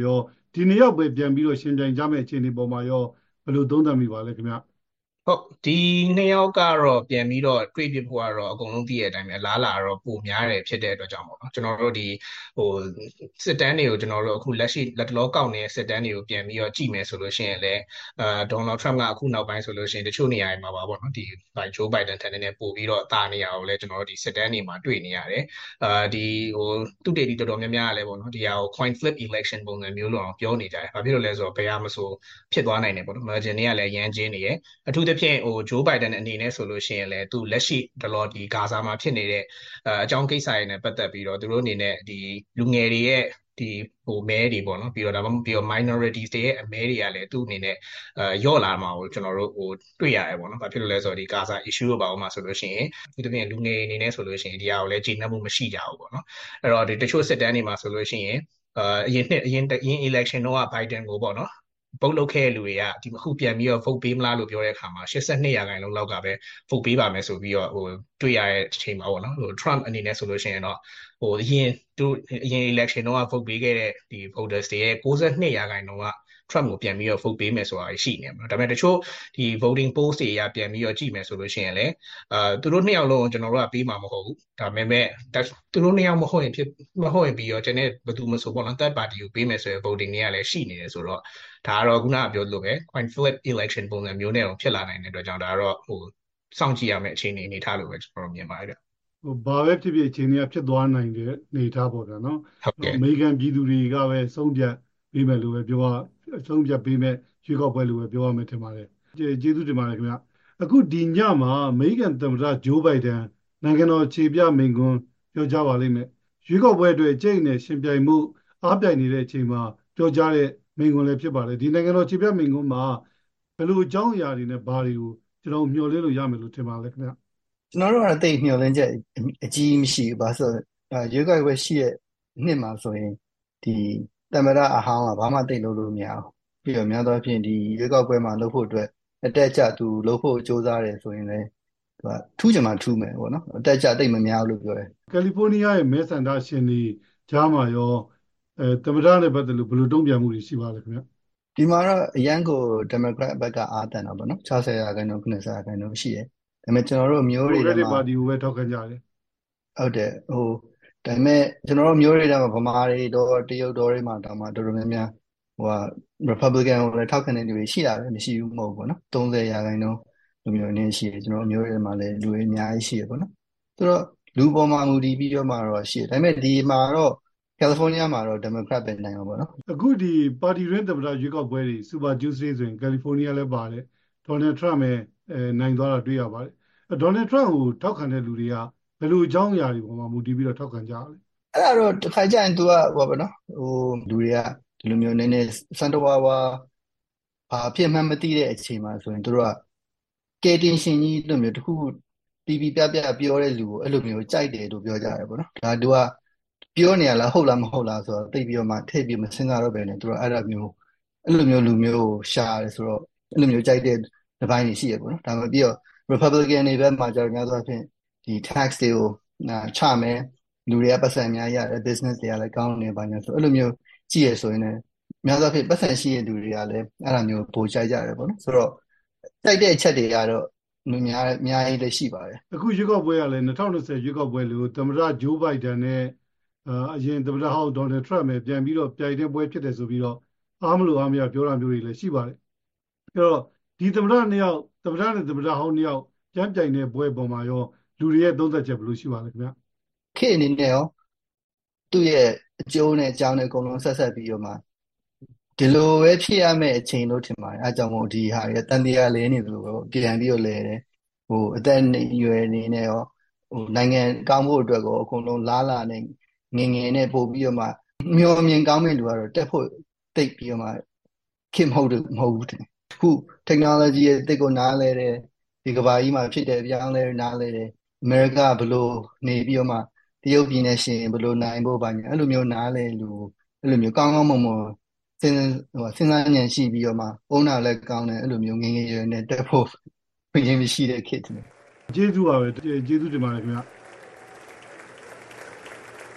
ဒီနှစ်ယောက်ပဲပြန်ပြီးတော့ရှင်ပြိုင်ကြမယ့်အခြေအနေပေါ်မှာရောဘယ်လိုသုံးသပ်မိပါလဲခင်ဗျဟုတ်ဒီနှစ်ယောက်ကတော့ပြန်ပြီးတော့တွေ့ဖြစ်ဖို့ကတော့အကုန်လုံးသိရတဲ့အတိုင်းပဲအလားလာတော့ပိုများတယ်ဖြစ်တဲ့အတွက်ကြောင့်ပေါ့နော်ကျွန်တော်တို့ဒီစစ်တမ်းတွေကိုကျွန်တော်တို့အခုလက်ရှိလက်တလောကောက်နေတဲ့စစ်တမ်းတွေကိုပြန်ပြီးတော့ကြည့်မယ်ဆိုလို့ရှိရင်လည်းဒေါ်နယ်ထရမ့်ကအခုနောက်ပိုင်းဆိုလို့ရှိရင်တချို့နေရာတွေမှာပါပေါ့နော်ဒီဂျိုးဘိုင်ဒန်ထက်နေပို့ပြီးတော့တာနေရအောင်လည်းကျွန်တော်တို့ဒီစစ်တမ်းတွေမှာတွေ့နေရတယ်ဒီသူတေတီတော်တော်များများလည်းပေါ့နော်ဒီဟာကို coin flip election ပုံစံမျိုးလိုအောင်ပြောနေကြတယ်ဘာဖြစ်လို့လဲဆိုတော့ဘယ်ဟာမဆိုဖြစ်သွားနိုင်တယ်ပေါ့နော် margin တွေကလည်းရမ်းကျင်းနေရအထူးသဖြင့်ဂျိုးဘိုင်ဒန်အနေနဲ့ဆိုလို့ရှိရင်လည်းသူလက်ရှိဒလော်ဒီဂါဇာမှာဖြစ်နေတဲ့အကြောင်းကိစ္စတွေနဲ့ပတ်သက်ပြီးတော့သူတို့အနေနဲ့ဒီလူငယ်တွေရဲ့ဒီမဲတွေပေါ့နော်ပြီးတော့ဒါမှမဟုတ်ပြီးတော့ minorities တွေရဲ့အမဲတွေကလည်းသူ့အနေနဲ့ယော့လာမှာကိုကျွန်တော်တို့တွေ့ရတယ်ပေါ့နော်ဘာဖြစ်လို့လဲဆိုတော့ဒီဂါဇာ issue ကိုပါအောင်မှာဆိုလို့ရှိရင်ဒီတပြင်းလူငယ်အနေနဲ့ဆိုလို့ရှိရင်ဒီဟာကိုလည်းကျေနပ်မှုမရှိကြဘူးပေါ့နော်အဲ့တော့ဒီတချို့စစ်တမ်းတွေမှာဆိုလို့ရှိရင်အရင် election တော့ Biden ကိုပေါ့နော်ပုတ်လုပ်ခဲ့တဲ့လူတွေကဒီအခုပြန်ပြီးတော့ vote ပေးမလားလို့ပြောတဲ့အခါမှာ82%လောက်ကပဲ vote ပေးပါမယ်ဆိုပြီးတော့တွေ့ရတဲ့အချိန်မှာပေါ့နော်Trump အနေနဲ့ဆိုလို့ရှိရင်တော့အရင် election တော့ vote ပေးခဲ့တဲ့ဒီ voters တွေရဲ့92%ကTrump ကိုပြန်ပြီးတော့ vote ပေးမယ်ဆိုတာရှိနေမှာဒါပေမဲ့တချို့ဒီ voting polls တွေအရပြန်ပြီးတော့ကြည့်မယ်ဆိုလို့ရှိရင်လည်းသူတို့နှစ်ယောက်လုံးကျွန်တော်တို့ကပေးမှာမဟုတ်ဘူးဒါပေမဲ့သူတို့နှစ်ယောက်မဟုတ်ရင်ပြီးတော့ကျွန်တော်ဘယ်သူမှဆိုပေါ့နော် third party ကိုပေးမယ်ဆိုရင် voting တွေကလည်းရှိနေတယ်ဆိုတော့ဒါကတော့ခုနကပြောလို့ပဲ coin flip election ပုံစံမျိုးနဲ့တော့ဖြစ်လာနိုင်တဲ့အတွက်ကြောင့်ဒါကတော့စောင့်ကြည့်ရမယ့်အခြေအနေထားလို့ပဲကျွန်တော်မြင်ပါတယ်ဘာပဲဖြစ်ဖြစ်အခြေအနေကဖြစ်သွားနိုင်တဲ့နေထားပေါ့ဗျာနော်အမေရိကန်ပြည်သူတွေကပဲဆုံးဖြတ်ပေးမယ်လို့ပဲပြောဆုံးဖြတ်ပေးမယ်ရွေးကောက်ပွဲလို့ပဲပြောရမယ်ထင်ပါတယ်ကျေးဇူးတင်ပါတယ်ခင်ဗျအခုဒီညမှာအမေရိကန်သမ္မတဂျိုးဘိုင်ဒန်နိုင်ငံတော်ခြေပြမိန့်ခွန်းပြောကြားပါလိမ့်မယ်ရွေးကောက်ပွဲအတွက်ကြိတ်နဲ့ရှင်ပြိုင်မှုအားပြိုင်နေတဲ့အချိန်မှာပြောကြားတဲ့မိန့်ခွန်းလည်းဖြစ်ပါတယ်ဒီနိုင်ငံတော်ခြေပြမိန့်ခွန်းမှာဘယ်လိုအကြောင်းအရာတွေနဲ့ဘာတွေကိုကျွန်တော်မျှော်လင့်လို့ရမယ်လို့ထင်ပါလဲခင်ဗျကျွန်တော်တို့ကတော့တိတ်မျှော်လင့်ချက်အကြီးမရှိဘူးဘာလို့ရွေးကောက်ပွဲရှိရဲ့နှစ်မှာဆိုရင်ဒီသမ္မတအဟောင်းကဘာမှတိတ်လို့မရဘူးပြီးတော့များသောအားဖြင့်ဒီရွေးကောက်ပွဲမှာလုပ်ဖို့အတွက်အတက်ကျသူလုပ်ဖို့ကြိုးစားတယ်ဆိုရင်လည်းသူကထူးချင်မှထူးမယ်ပေါ့နော်အတက်ကျတိတ်မများဘူးလို့ပြောတယ်ကယ်လီဖိုးနီးယားရဲ့မဲဆန္ဒရှင်တွေကြားမှာရောသမ္မတနဲ့ပတ်သက်လို့ဘယ်လိုတုံ့ပြန်မှုတွေရှိပါလဲခင်ဗျဒီမှာတော့အရန်ကိုဒီမိုကရက်ဘက်ကအားတန်တာပေါ့နော်60%, 90%ရှိတယ်ဒါပေမဲ့ကျွန်တော်တို့မျိုးတွေထဲမှာပါတီကိုပဲထောက်ခံကြတယ်ဟုတ်တယ်ဒါပေမဲ့ကျွန်တော်တို့မျိုးတွေထဲမှာဗမာတွေတော့တရုတ်တော်တွေမှာတောင်မှတော်တော်များများRepublican ကိုလည်းထောက်ခံတဲ့လူတွေရှိတာပဲမရှိဘူးမဟုတ်ဘူးပေါ့နော်30%လူမျိုးအနေနဲ့ရှိတယ်ကျွန်တော်မျိုးတွေမှာလည်းလူတွေအများကြီးရှိတယ်ပေါ့နော်ဆိုတော့လူပေါ်မှာမူတည်ပြီးတော့မှတော့ရှိတယ်ဒါပေမဲ့ဒီမှာတော့ကယ်လီဖိုးနီးယားမှာတော့ Democrat ပဲနိုင်အောင်ပေါ့နော်အခုဒီပါတီရင်းသမ္မတရွေးကောက်ပွဲတွေ Super Tuesday ဆိုရင်ကယ်လီဖိုးနီးယားလည်းပါတယ်ဒေါ်နယ်ထရမ့်ပဲနိုင်သွားတာတွေ့ရပါတယ်ဒေါ်နယ်ထရမ့်ကိုထောက်ခံတဲ့လူတွေကဘယ်လိုအကြောင်းအရာတွေပေါ်မှာမူတည်ပြီးတော့ထောက်ခံကြရလဲအဲ့ဒါတော့တစ်ခါကျရင် तू ကဟိုပါနော်လူတွေကဒီလိုမျိုးနည်းနည်းစန်တဝါဘာဖြစ်မှန်းမသိတဲ့အချိန်မှာဆိုရင်တို့ကကဲတင်ရှင်ကြီးလိုမျိုးတခုတီဗီပြပြောတဲ့လူကိုအဲ့လိုမျိုးကြိုက်တယ်လို့ပြောကြတယ်ပေါ့နော်ဒါ तू ကပြောနေရလားဟုတ်လားမဟုတ်လားဆိုတော့သိပြီးတော့မှထည့်ပြီးမစဉ်းစားတော့ပဲနဲ့တို့ကအဲ့လိုမျိုးလူမျိုးကိုရှာတယ်ဆိုတော့အဲ့လိုမျိုးကြိုက်တဲ့ဒီဘိုင်းတွေရှိရပေါ့နော်ဒါမှပြီးတော့ Republican တွေဘက်မှာကြာများသောအားဖြင့်ဒီ tax တွေကိုချမယ်လူတွေကပတ်စံအများကြီးရတယ် business တွေကလည်းကောင်းနေပါညာဆိုအဲ့လိုမျိုးကြည့်ရဆိုရင်လည်းများသောအားဖြင့်ပတ်စံရှိတဲ့လူတွေကလည်းအဲ့လိုမျိုးပိုကြိုက်ကြတယ်ပေါ့နော်ဆိုတော့ကြိုက်တဲ့အချက်တွေကတော့အများကြီးလည်းရှိပါတယ်အခုရွေးကောက်ပွဲကလည်း2020ရွေးကောက်ပွဲလို့သမ္မတဂျိုးဘိုင်ဒန်နဲ့အရင်သမ္မတဟောင်းဒေါ်နယ်ထရမ့်ပဲပြန်ပြီးတော့ပြိုင်တဲ့ပွဲဖြစ်တယ်ဆိုပြီးတော့အားမလို့အားမရပြောတာမျိုးတွေလည်းရှိပါတယ်အဲ့တော့ဒီသမ္မတနှစ်ယောက်သမ္မတနဲ့သမ္မတဟောင်းနှစ်ယောက်ပြန်ပြိုင်တဲ့ပွဲပေါ်မှာရောလူတွေရဲ့သုံးသပ်ချက်ဘယ်လိုရှိပါလဲခင်ဗျခေအနေနဲ့ရောသူ့ရဲ့အကျိုးနဲ့အကြောင်းနဲ့အကုန်လုံးဆက်ပြီးတော့မှဒီလိုပဲဖြစ်ရမယ့်အချိန်လို့ထင်ပါတယ်အဲကြောင့်မို့ဒီဟာရတန်တရားလဲနေသလိုပဲပြန်ပြီးတော့လဲတယ်အသက်အရွယ်နေနဲ့ရောနိုင်ငံကောင်းဖို့အတွက်ကိုအကုန်လုံးလားလာနဲ့ငငယ်နဲ့ပို့ပြီးတော့မှမျောမြင်ကောင်းမဲ့လူကတော့တက်ဖို့တိတ်ပြီးတော့မှခင်မဟုတ်ဘူးတဲ့ခု technology ရဲ့တိတ်ကိုနားလဲတယ်ဒီကဘာကြီးမှာဖြစ်တယ်ပြောင်းလဲနားလဲတယ်အမေရိကဘလို့နေပြီးတော့မှတရုတ်ပြည်နဲ့ရှင်ဘလို့နိုင်ဖို့ပါညာအဲ့လိုမျိုးနားလဲလူအဲ့လိုမျိုးကောင်းမွန်စဉ်းစားဉာဏ်ရှိပြီးတော့မှပုံနာလည်းကောင်းတယ်အဲ့လိုမျိုးငငယ်ရွယ်နဲ့တက်ဖို့ပြင်ရမရှိတဲ့ခေတ်တယ်ကျေးဇူးပါပဲကျေးဇူးတင်ပါတယ်ခင်ဗျာ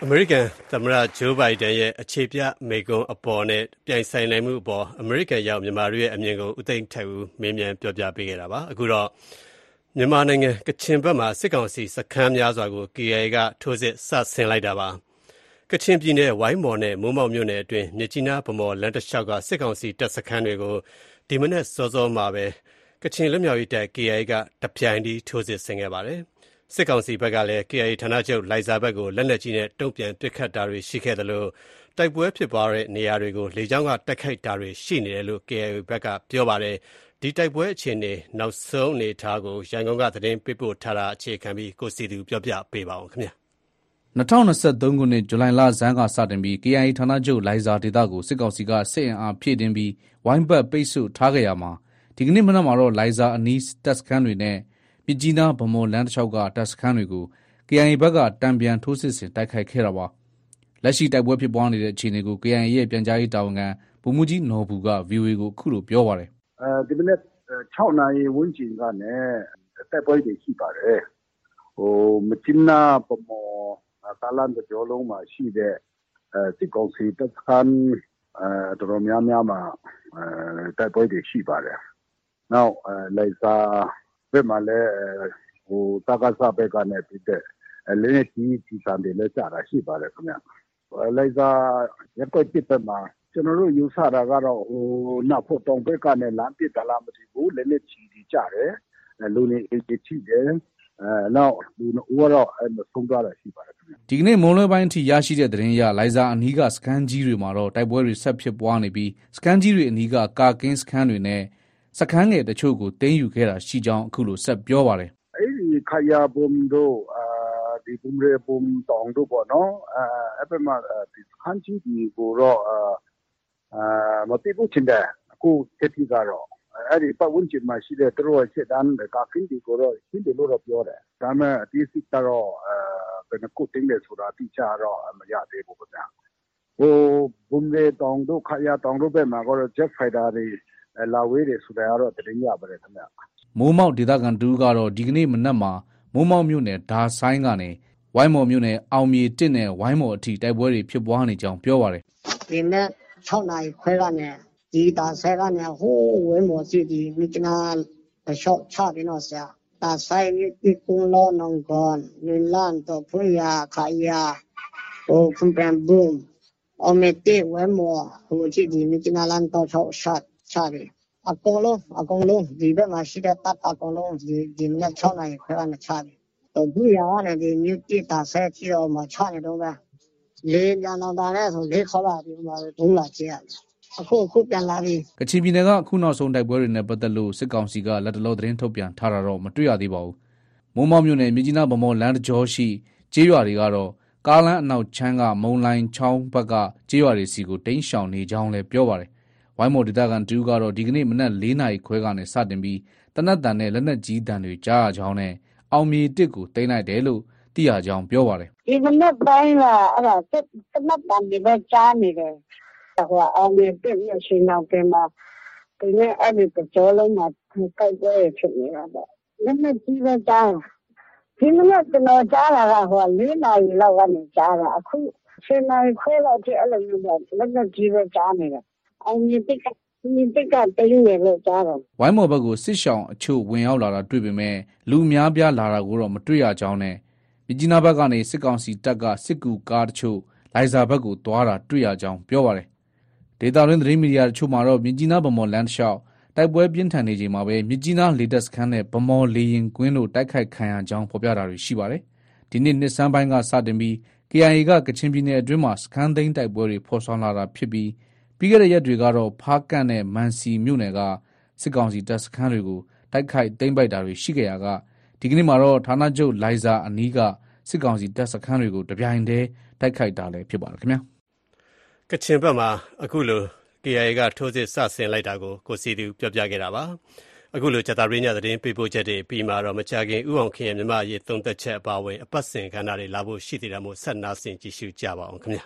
အမေရိကန်သမ္မတဂျိုးဘိုင်ဒန်ရဲ့အခြေပြမိန့်ခွန်းအပေါ်နဲ့ပြိုင်ဆိုင်နိုင်မှုအပေါ်အမေရိကန်ရောက်မြန်မာတွေရဲ့အမြင်ကိုဦးသိန်းထက်ဦးမေးမြန်းပြောပြပေးခဲ့တာပါ။အခုတော့မြန်မာနိုင်ငံကချင်ဘက်မှာစစ်ကောင်စီစခန်းများစွာကို KIA ကထိုးစစ်စဆင်လိုက်တာပါ။ကချင်ပြည်နယ်ဝိုင်းမော်နဲ့မိုးမောက်မြို့နယ်အတွင်းမြစ်ကြီးနားဗမော်လမ်းတစ်လျှောက်ကစစ်ကောင်စီတပ်စခန်းတွေကိုဒီမနက်စောစောမှာပဲကချင်လွတ်မြောက်ရေးတပ် KIA ကတပြိုင်တည်းထိုးစစ်ဆင်ခဲ့ပါတယ်။စစ်ကောင်စီဘက်ကလည်း KIA ဌာနချုပ်လိုင်ဇာဘက်ကိုလက်နက်ကြီးနဲ့တုံ့ပြန်ပစ်ခတ်တာတွေရှိခဲ့သလိုတိုက်ပွဲဖြစ်ပွားတဲ့နေရာတွေကိုလေကြောင်းကတိုက်ခိုက်တာတွေရှိနေတယ်လို့ KIA ဘက်ကပြောပါတယ်။ဒီတိုက်ပွဲအခြေအနေနောက်ဆုံးအနေအထားကိုရန်ကုန်ကသတင်းပေးပို့ထားတာအခြေခံပြီးကိုစီသူပြောပြပေးပါအောင်ခင်ဗျာ။2023ခုနှစ်ဇူလိုင်လဆန်းကစတင်ပြီး KIA ဌာနချုပ်လိုင်ဇာဒေသကိုစစ်ကောင်စီကစစ်အင်အားဖြည့်တင်းပြီးဝိုင်းပတ်ပိတ်ဆို့ထားခဲ့ရမှာဒီကနေ့မနက်မှာတော့လိုင်ဇာအနီးတပ်စခန်းတွေနဲ့မြစ်ကြီးနားဗမော်လမ်းတစ်လျှောက်ကတပ်စခန်းတွေကို KIA ဘက်ကတံပြန်ထိုးစစ်ဆင်တိုက်ခိုက်ခဲ့တာပါ။လက်ရှိတိုက်ပွဲဖြစ်ပွားနေတဲ့အခြေအနေကို KIA ရဲ့ပြန်ကြားရေးတာဝန်ခံဗိုလ်မှူးကြီးနော်ဘူက VOA ကိုအခုလိုပြောပါတယ်။ဒီမနေ့6နာရီဝန်းကျင်ကနေတိုက်ပွဲတွေရှိပါတယ်။မြစ်ကြီးနားဗမော်ကားလမ်းတစ်ကြောလုံးမှာရှိတဲ့စစ်ကောင်စီတပ်စခန်းတော်တော်များများမှာတိုက်ပွဲတွေရှိပါတယ်။နောက်လိုင်ဇာဘက်မှာလည်းတက္ကသဘက်ကနေပြီးတဲ့လက်နက်ကြီးစီစံတွေလည်းကြာတာရှိပါတယ်ခင်ဗျ။လိုင်ဇာရက်ကွက်တစ်ဘက်မှာကျွန်တော်တို့ယူဆတာကတော့နောက်ဖို့တောင်ဘက်ကနေလမ်းပစ်တာလားမသိဘူးလက်နက်ကြီးကြီးကြာတယ်လူနေအေးချိတယ်နောက်လူဦးတော့ဆုံးသွားတာရှိပါတယ်ခင်ဗျ။ဒီကနေ့မွန်လွဲပိုင်းအထိရရှိတဲ့သတင်းရလိုင်ဇာအနီးကစခန်းကြီးတွေမှာတော့တိုက်ပွဲတွေဆက်ဖြစ်ပွားနေပြီးစခန်းကြီးတွေအနီးကကာကင်းစခန်းတွေနဲ့စခန်းငယ်တချို့ကိုတင်းယူခဲ့တာရှိကြောင်းအခုလိုဆက်ပြောပါတယ်။အဲ့ဒီခရယာဘုံတို့ဒီဘုံရေဘုံတောင်တို့ပေါ့နော်အဲ့ဘက်မှာဒီစခန်းကြီးကိုတော့မတိဘူးချင်းတဲ့အခုတက်ပြီးကတော့အဲ့ဒီပတ်ဝန်းကျင်မှာရှိတဲ့သူတို့ရဲ့စစ်တမ်းကာကင်းဒီကိုတော့ရှင်းတယ်လို့တော့ပြောတယ်။ဒါပေမဲ့ဒီစစ်တော့ဘယ်နှခုတင်းလဲဆိုတာတိကျတော့မရသေးဘူးဗျာ။ဘုံရေတောင်တို့ခရယာတောင်တို့ဘက်မှာကတော့ jet fighter တွေလာဝေးတယ်ဆိုတာကတော့တင်ရပါတယ်ခင်ဗျ။မိုးမောက်ဒေသခံတူကတော့ဒီကနေ့မနက်မှာမိုးမောက်မြို့နယ်ဒါဆိုင်ကနေဝိုင်းမော်မြို့နယ်အောင်မြေတစ်နဲ့ဝိုင်းမော်အထိတိုက်ပွဲတွေဖြစ်ပွားနေကြောင်းပြောပါတယ်။ဒီနေ့6နာရီခွဲကနေဒီဒါဆိုင်ကနေဟိုးဝိုင်းမော်စီဒီမြစ်နာရှော့ချပြီးတော့ဆရာဒါဆိုင်ဒီကုန်းလောနုံကွန်နွေလန်တော့ဖွေရခါရဖွန်ပန်ဘုံအောင်မြေတစ်ဝိုင်းမော်ဟိုကြည့်ဒီမြစ်နာလန်တော့ချော့ချတယ်အကုန်လုံးဒီဘက်မှာရှိတဲ့တပ်အကုန်လုံးဒီမနေ့6နာရီခွဲကနေချတယ်တော့ဘူးရရတယ်ဒီမြစ်တစ်ဒါဆိုင်ကြည့်တော့မှချနေတော့ပဲလေးပြန်တော့တာလဲဆိုလေးခေါ်လာပြီးမှဒုံးလာကြည့်ရတယ်အခုပြန်လာပြီကချင်ပြည်နယ်ကအခုနောက်ဆုံးတိုက်ပွဲတွေနဲ့ပတ်သက်လို့စစ်ကောင်စီကလက်တလောသတင်းထုတ်ပြန်ထားတာတော့မတွေ့ရသေးပါဘူးမိုးမောက်မြို့နယ်မြစ်ကြီးနားဗမော်လမ်းတကြောရှိကျေးရွာတွေကတော့ကားလမ်းအနောက်ချမ်းကမုံလိုင်းချောင်းဘက်ကကျေးရွာတွေစီကိုတိမ်းရှောင်နေကြောင်းလည်းပြောပါတယ်ဝိုင်းမော်ဒေသခံတူကတော့ဒီကနေ့မနက်4နာရီခွဲကနေစတင်ပြီးတနက်တန်နဲ့လက်နက်ကြီးတန်တွေကြားရကြောင်းနဲ့အောင်မြေတစ်ကိုတိမ်းလိုက်တယ်လို့သိရကြောင်းပြောပါတယ်ဒီမနက်ပိုင်းကအဲ့ဒါတနက်တန်တွေပဲကြားနေတယ်ဟိုအောင်မြေတစ်ရရှိနောက်ပြန်မှာဒီနေ့အဲ့ဒီကြောလုံးမှာတိုက်ပွဲဖြစ်နေတာပေါ့လက်နက်ကြီးပဲကြားဒီမနက်ကျွန်တော်ကြားလာတာဟို4နာရီလောက်ကနေကြားတာအခု7နာရီခွဲလောက်ထိအဲ့လိုမျိုးလက်နက်ကြီးပဲကြားနေတယ်အောင်မြေတစ်ကတင်းနေလို့ကြားတော့ဝိုင်းမော်ဘက်ကိုစစ်ရှောင်းအချို့ဝင်ရောက်လာတာတွေ့ပေမဲ့လူများပြားလာတာကိုတော့မတွေ့ရကြောင်းနဲ့မြကြီးနားဘက်ကနေစစ်ကောင်စီတပ်ကစစ်ကူကားတချို့လိုင်ဇာဘက်ကိုသွားတာတွေ့ရကြောင်းပြောပါတယ်ဒေတာရင်းသတင်းမီဒီယာတချို့မှာတော့မြကြီးနားဗမော်လမ်းလျှောက်တိုက်ပွဲပြင်းထန်နေချိန်မှာပဲမြကြီးနားလေတပ်စခန်းနဲ့ဗမော်လေရင်ကွင်းတို့တိုက်ခိုက်ခံရကြောင်းဖော်ပြတာတွေရှိပါတယ်ဒီနေ့နှစ်ဆန်းပိုင်းကစတင်ပြီး KIA ကကချင်ပြည်နယ်အတွင်းမှာစခန်းသိမ်းတိုက်ပွဲတွေဖော်ဆောင်လာတာဖြစ်ပြီးပြီးခဲ့တဲ့ရက်တွေကတော့ဖားကန့်နဲ့မန်စီမြို့နယ်ကစစ်ကောင်စီတပ်စခန်းတွေကိုတိုက်ခိုက်သိမ်းပိုက်တာတွေရှိခဲ့ရာကဒီကနေ့မှာတော့ဌာနချုပ်လိုင်ဇာအနီးကစစ်ကောင်စီတပ်စခန်းတွေကိုတပြိုင်တည်းတိုက်ခိုက်တာလည်းဖြစ်ပါတယ်ခင်ဗျာကချင်ဘက်မှာအခုလို KIA ကထိုးစစ်စဆင်လိုက်တာကိုစီသူပြောပြခဲ့တာပါအခုလိုဂျတာရင်းညသတင်းပေးပို့ချက်တွေပြီးမှတော့မကြခင်ဥအောင်ခင်ရဲ့မြမရေးသုံးသက်ချက်အပါအဝင်အပတ်စဉ်ခန္ဓာတွေလာဖို့ရှိသေးတယ်မို့ဆက်နာဆင်ကြည့်ရှုကြပါအောင်ခင်ဗျာ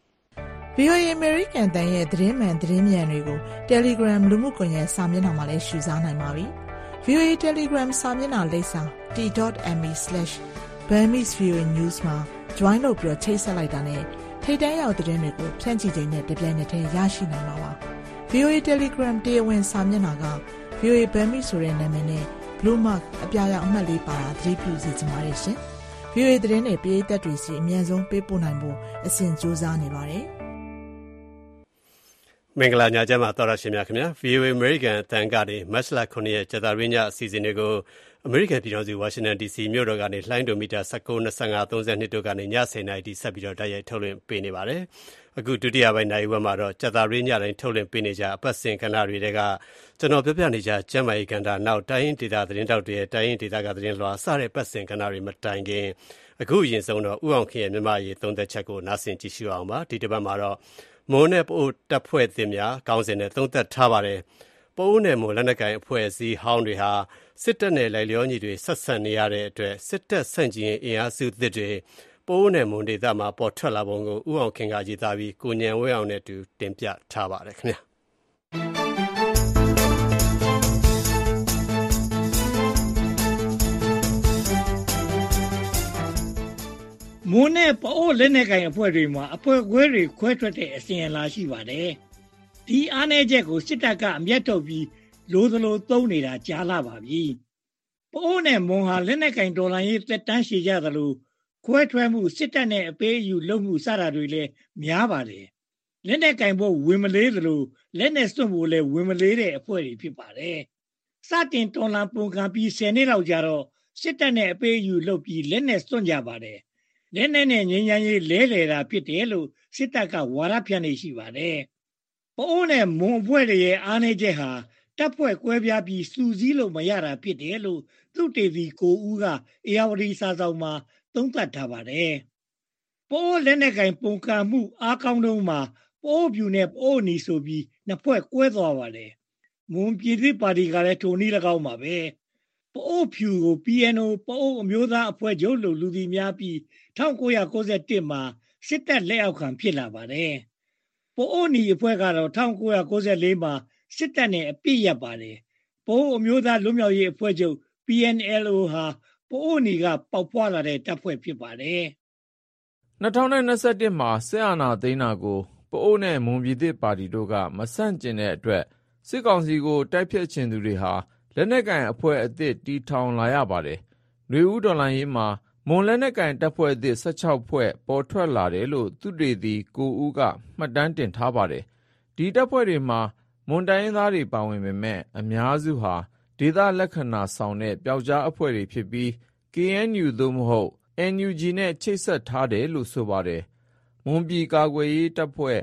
VOA American တန်ရဲ့သတင်းမှန်သတင်းမြန်တွေကို Telegram လူမှုကွန်ရက်စာမျက်နှာမှာလည်းရှုစားနိုင်ပါပြီ။ VOA Telegram စာမျက်နှာလိပ်စာ t.me/burmese VOA news မှာ join လုပ်ပြီးချိတ်ဆက်လိုက်တာနဲ့ထိပ်တန်းရောက်တဲ့သတင်းတွေကိုဖြန့်ချိချိန်နဲ့တပြိုင်နက်တည်းရရှိနိုင်မှာပါ။ VOA Telegram တရားဝင်စာမျက်နှာက VOA Burmese ဆိုတဲ့နာမည်နဲ့ Blue Mark အပြာရောင်အမှတ်လေးပါတာသတိပြုစီချင်ပါတယ်ရှင်။ VOA သတင်းတွေပရိသတ်တွေစီအမြန်ဆုံးပေးပို့နိုင်ဖို့အစဉ်ကြိုးစားနေပါတယ်။မင်္ဂလာညချမ်းပါတော်ရရှင်များခင်ဗျာ VOA American အသံကနေမတ်လ9ရက်ကြာသပတေးညအစီအစဉ်တွေကိုအမေရိကန်ပြည်ထောင်စုဝါရှင်တန် DC မြို့တော်ကနေလှိုင်းဒိုမီတာ19 25 32တို့ကနေည10:00နာရီထိဆက်ပြီးတော့တိုက်ရိုက်ထုတ်လွှင့်ပေးနေပါတယ်။အခုဒုတိယပိုင်းနိုင်ဝက်မှာတော့ကြာသပတေးညတိုင်းထုတ်လွှင့်ပေးနေကြအပတ်စဉ်ကဏ္ဍတွေကကျွန်တော်ပြောပြနေကြကျမ်းမာရေးကဏ္ဍနောက်တိုင်းရင်းဒေသသတင်းတောက်တွေတိုင်းရင်းဒေသကသတင်းလွှာစတဲ့ပတ်စဉ်ကဏ္ဍတွေမတိုင်ခင်အခုအရင်ဆုံးတော့ဥအောင်ခင်ရဲ့မြန်မာရေးသုံးသက်ချက်ကိုနားဆင်ကြည့်ရှုအောင်ပါဒီတစ်ပတ်မှာတော့မွန်နဲ့ပို့တပ်ဖွဲ့သစ်များကောင်းစဉ်နဲ့သုံးသက်ထားပါတယ်။ပိုးနဲ့မွန်လက်နက်ကိုင်အဖွဲ့အစည်းဟောင်းတွေဟာစစ်တပ်နဲ့လိုက်လျောညီတွေဆက်ဆံနေရတဲ့အတွက်စစ်တပ်ဆန့်ကျင်အင်အားစုသစ်တွေပိုးနဲ့မွန်ဒေသမှာပေါ်ထွက်လာပုံကိုဥအောင်ခင်ကရေးသားပြီးကိုညံဝဲအောင်နဲ့တူတင်ပြထားပါတယ်ခင်ဗျာ။မွန်နဲ့ပအိုးလက်နက်ကိုင်အဖွဲ့တွေမှာအဖွဲ့ခွဲတွေခွဲထွက်တဲ့အစဉ်အလာရှိပါတယ်။ဒီအားနည်းချက်ကိုစစ်တပ်ကအမျက်ထုတ်ပြီးလိုသလိုသုံးနေတာကြားလာပါပြီ။ပအိုးနဲ့မွန်ဟာလက်နက်ကိုင်တော်လှန်ရေးသက်တမ်းရှည်ကြသလိုခွဲထွက်မှုစစ်တပ်နဲ့အပေးအယူလုပ်မှုစတာတွေလည်းများပါတယ်။လက်နက်ကိုင်ဖို့ဝင်မလေးသလိုလက်နက်စွန့်ဖို့လည်းဝင်မလေးတဲ့အဖွဲ့တွေဖြစ်ပါတယ်။စတင်တော်လှန်ပုံကံပြီး10နှစ်လောက်ကြာတော့စစ်တပ်နဲ့အပေးအယူလုပ်ပြီးလက်နက်စွန့်ကြပါတယ်။လက်နက်နဲ့ငြိမ်းချမ်းရေးလဲလှယ်တာဖြစ်တယ်လို့စစ်တပ်ကဝါဒဖြန့်နေရှိပါတယ်။ပအိုးနဲ့မွန်အဖွဲ့တွေရဲ့အားနည်းချက်ဟာတပ်ဖွဲ့ကွဲပြားပြီးစုစည်းလို့မရတာဖြစ်တယ်လို့သုတေသီကိုဦးကအေယာဝတီစာဆောင်မှာသုံးသပ်ထားပါတယ်။ပအိုးလက်နက်ကိုင်ပုံကံမှုအားကောင်းတုန်းမှာပအိုးပြူနဲ့ပအိုးနီဆိုပြီးနှစ်ဖွဲ့ကွဲသွားပါတယ်။မွန်ပြည်သစ်ပါတီကလည်းထိုနည်း၎င်းပါပဲ။ပအိုးဖြူကို PNO ပအိုးအမျိုးသားအဖွဲ့ချုပ်လို့လူသိများပြီး1991မှာစစ်တပ်လက်အောက်ခံဖြစ်လာပါတယ်။ပအိုးနီအဖွဲ့ကတော့1994မှာစစ်တပ်နဲ့အပြစ်ရပါတယ်။ပအိုးအမျိုးသားလွတ်မြောက်ရေးအဖွဲ့ချုပ် PNLO ဟာပအိုးနီကပေါက်ဖွာလာတဲ့တပ်ဖွဲ့ဖြစ်ပါတယ်။2021မှာစစ်အာဏာသိမ်းတာကိုပအိုးနဲ့မွန်ပြည်သစ်ပါတီတို့ကမဆန့်ကျင်တဲ့အတွက်စစ်ကောင်စီကိုတိုက်ဖျက်ချင်သူတွေဟာလက်နက်ကိုင်အဖွဲ့အသစ်တီထောင်လာရပါတယ်။နွေဦးတော်လှန်ရေးမှာမွန်လက်နက်ကိုင်တပ်ဖွဲ့အသစ်16ဖွဲ့ပေါ်ထွက်လာတယ်လို့သုတေသီကိုဦးကမှတ်တမ်းတင်ထားပါတယ်။ဒီတပ်ဖွဲ့တွေမှာမွန်တိုင်းရင်းသားတွေပါဝင်ပေမဲ့အများစုဟာဒေသလက္ခဏာဆောင်တဲ့ပျောက်ကြားအဖွဲ့တွေဖြစ်ပြီး KNU သို့မဟုတ် NUG နဲ့ချိတ်ဆက်ထားတယ်လို့ဆိုပါတယ်။မွန်ပြည်ကာကွယ်ရေးတပ်ဖွဲ့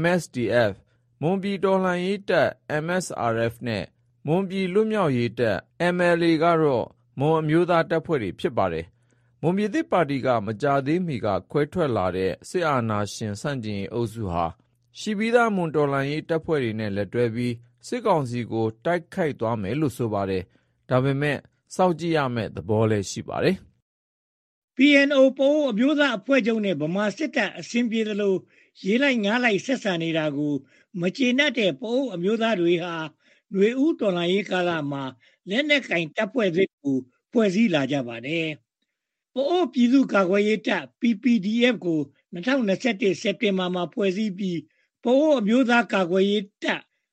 MSDF မွန်ပြည်တော်လှန်ရေးတပ် MSRF နဲ့မွန်ပြည်လွတ်မြောက်ရေးတပ် MLA ကတော့မွန်အမျိုးသားတပ်ဖွဲ့တွေဖြစ်ပါတယ်။မွန်ပြည်သစ်ပါတီကမကြာသေးမီကခွဲထွက်လာတဲ့စစ်အာဏာရှင်ဆန့်ကျင်ရေးအုပ်စုဟာရှိပြီးသားမွန်တော်လှန်ရေးတပ်ဖွဲ့တွေနဲ့လက်တွဲပြီးစစ်ကောင်စီကိုတိုက်ခိုက်သွားမယ်လို့ဆိုပါတယ်။ဒါပေမဲ့စောင့်ကြည့်ရမယ့်သဘောလည်းရှိပါတယ်။ PNO ပအိုးအမျိုးသားအဖွဲ့ချုပ်နဲ့ဗမာစစ်တပ်အစဉ်ပြေသလိုရေးလိုက်ငားလိုက်ဆက်ဆံနေတာကိုမကျေနပ်တဲ့ပအိုးအမျိုးသားတွေဟာຫນွေဦးတော်လှန်ရေးကာလမှာလက်နက်ကင်တပ်ဖွဲ့တွေကိုဖွဲ့စည်းလာကြပါတယ်။ပအိုးပြည်သူ့ကာကွယ်ရေးတပ် PPDF ကို2021စက်တင်ဘာမှာဖွဲ့စည်းပြီးပအိုးအမျိုးသားကာကွယ်ရေးတပ်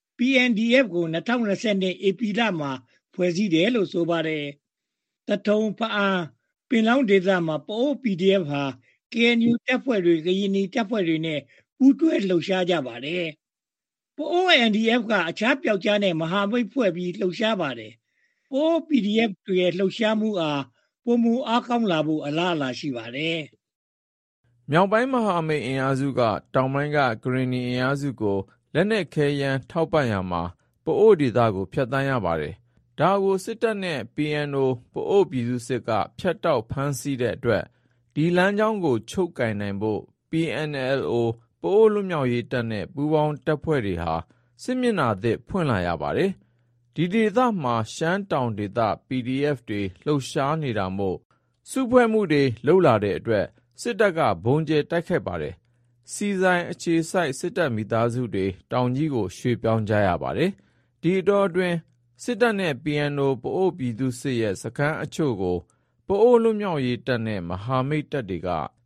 PNDF ကို2022ဧပြီလမှာဖွဲ့စည်းတယ်လို့ဆိုပါတယ်။တထုံဖအံပင်လောင်းဒေသမှာပအိုး PDF ဟာ KNU တပ်ဖွဲ့တွေကရင်နီတပ်ဖွဲ့တွေနဲ့ပူးတွဲလှုပ်ရှားကြပါတယ်။ပအိုး NDF ကအခြားပျောက်ကြားနဲ့မဟာမိတ်ဖွဲ့ပြီးလှုပ်ရှားပါတယ်။ပအိုး PDF တွေရဲ့လှုပ်ရှားမှုအားပုံမူအားကောင်းလာဖို့အလားအလာရှိပါတယ်။မြောက်ပိုင်းမဟာမိတ်အင်အားစုကတောင်ပိုင်းကကရင်နီအင်အားစုကိုလက်နက်ခဲယမ်းထောက်ပံ့ရမှာပအိုးဒေသကိုဖျက်ဆီးရပါတယ်။ဒါကိုစစ်တပ်နဲ့ PNO ပအိုးပြည်သူစစ်ကဖျက်တောက်ဖမ်းဆီးတဲ့အတွက်ဒီလမ်းကြောင်းကိုချုပ်ကင်နိုင်ဖို့ PNLO ပအိုးလွတ်မြောက်ရေးတပ်နဲ့ပူးပေါင်းတပ်ဖွဲ့တွေဟာစစ်မျက်နှာသစ်ဖွင့်လာရပါတယ်။ဒီဒေသမှာရှမ်းတောင်ဒေသ PDF တွေလှုပ်ရှားနေတာမို့စုဖွဲ့မှုတွေလှုပ်လာတဲ့အတွက်စစ်တပ်ကဘုံကျဲတိုက်ခိုက်ပါတယ်။စီဆိုင်အခြေစိုက်စစ်တပ်မိသားစုတွေတောင်ကြီးကိုရွှေ့ပြောင်းကြရပါတယ်။ဒီအတောအတွင်းစစ်တပ်နဲ့ PNO ပအိုးပြည်သူစစ်ရဲ့စခန်းအချို့ကိုပအိုးလွတ်မြောက်ရေးတပ်နဲ့မဟာမိတ်တပ်တွေက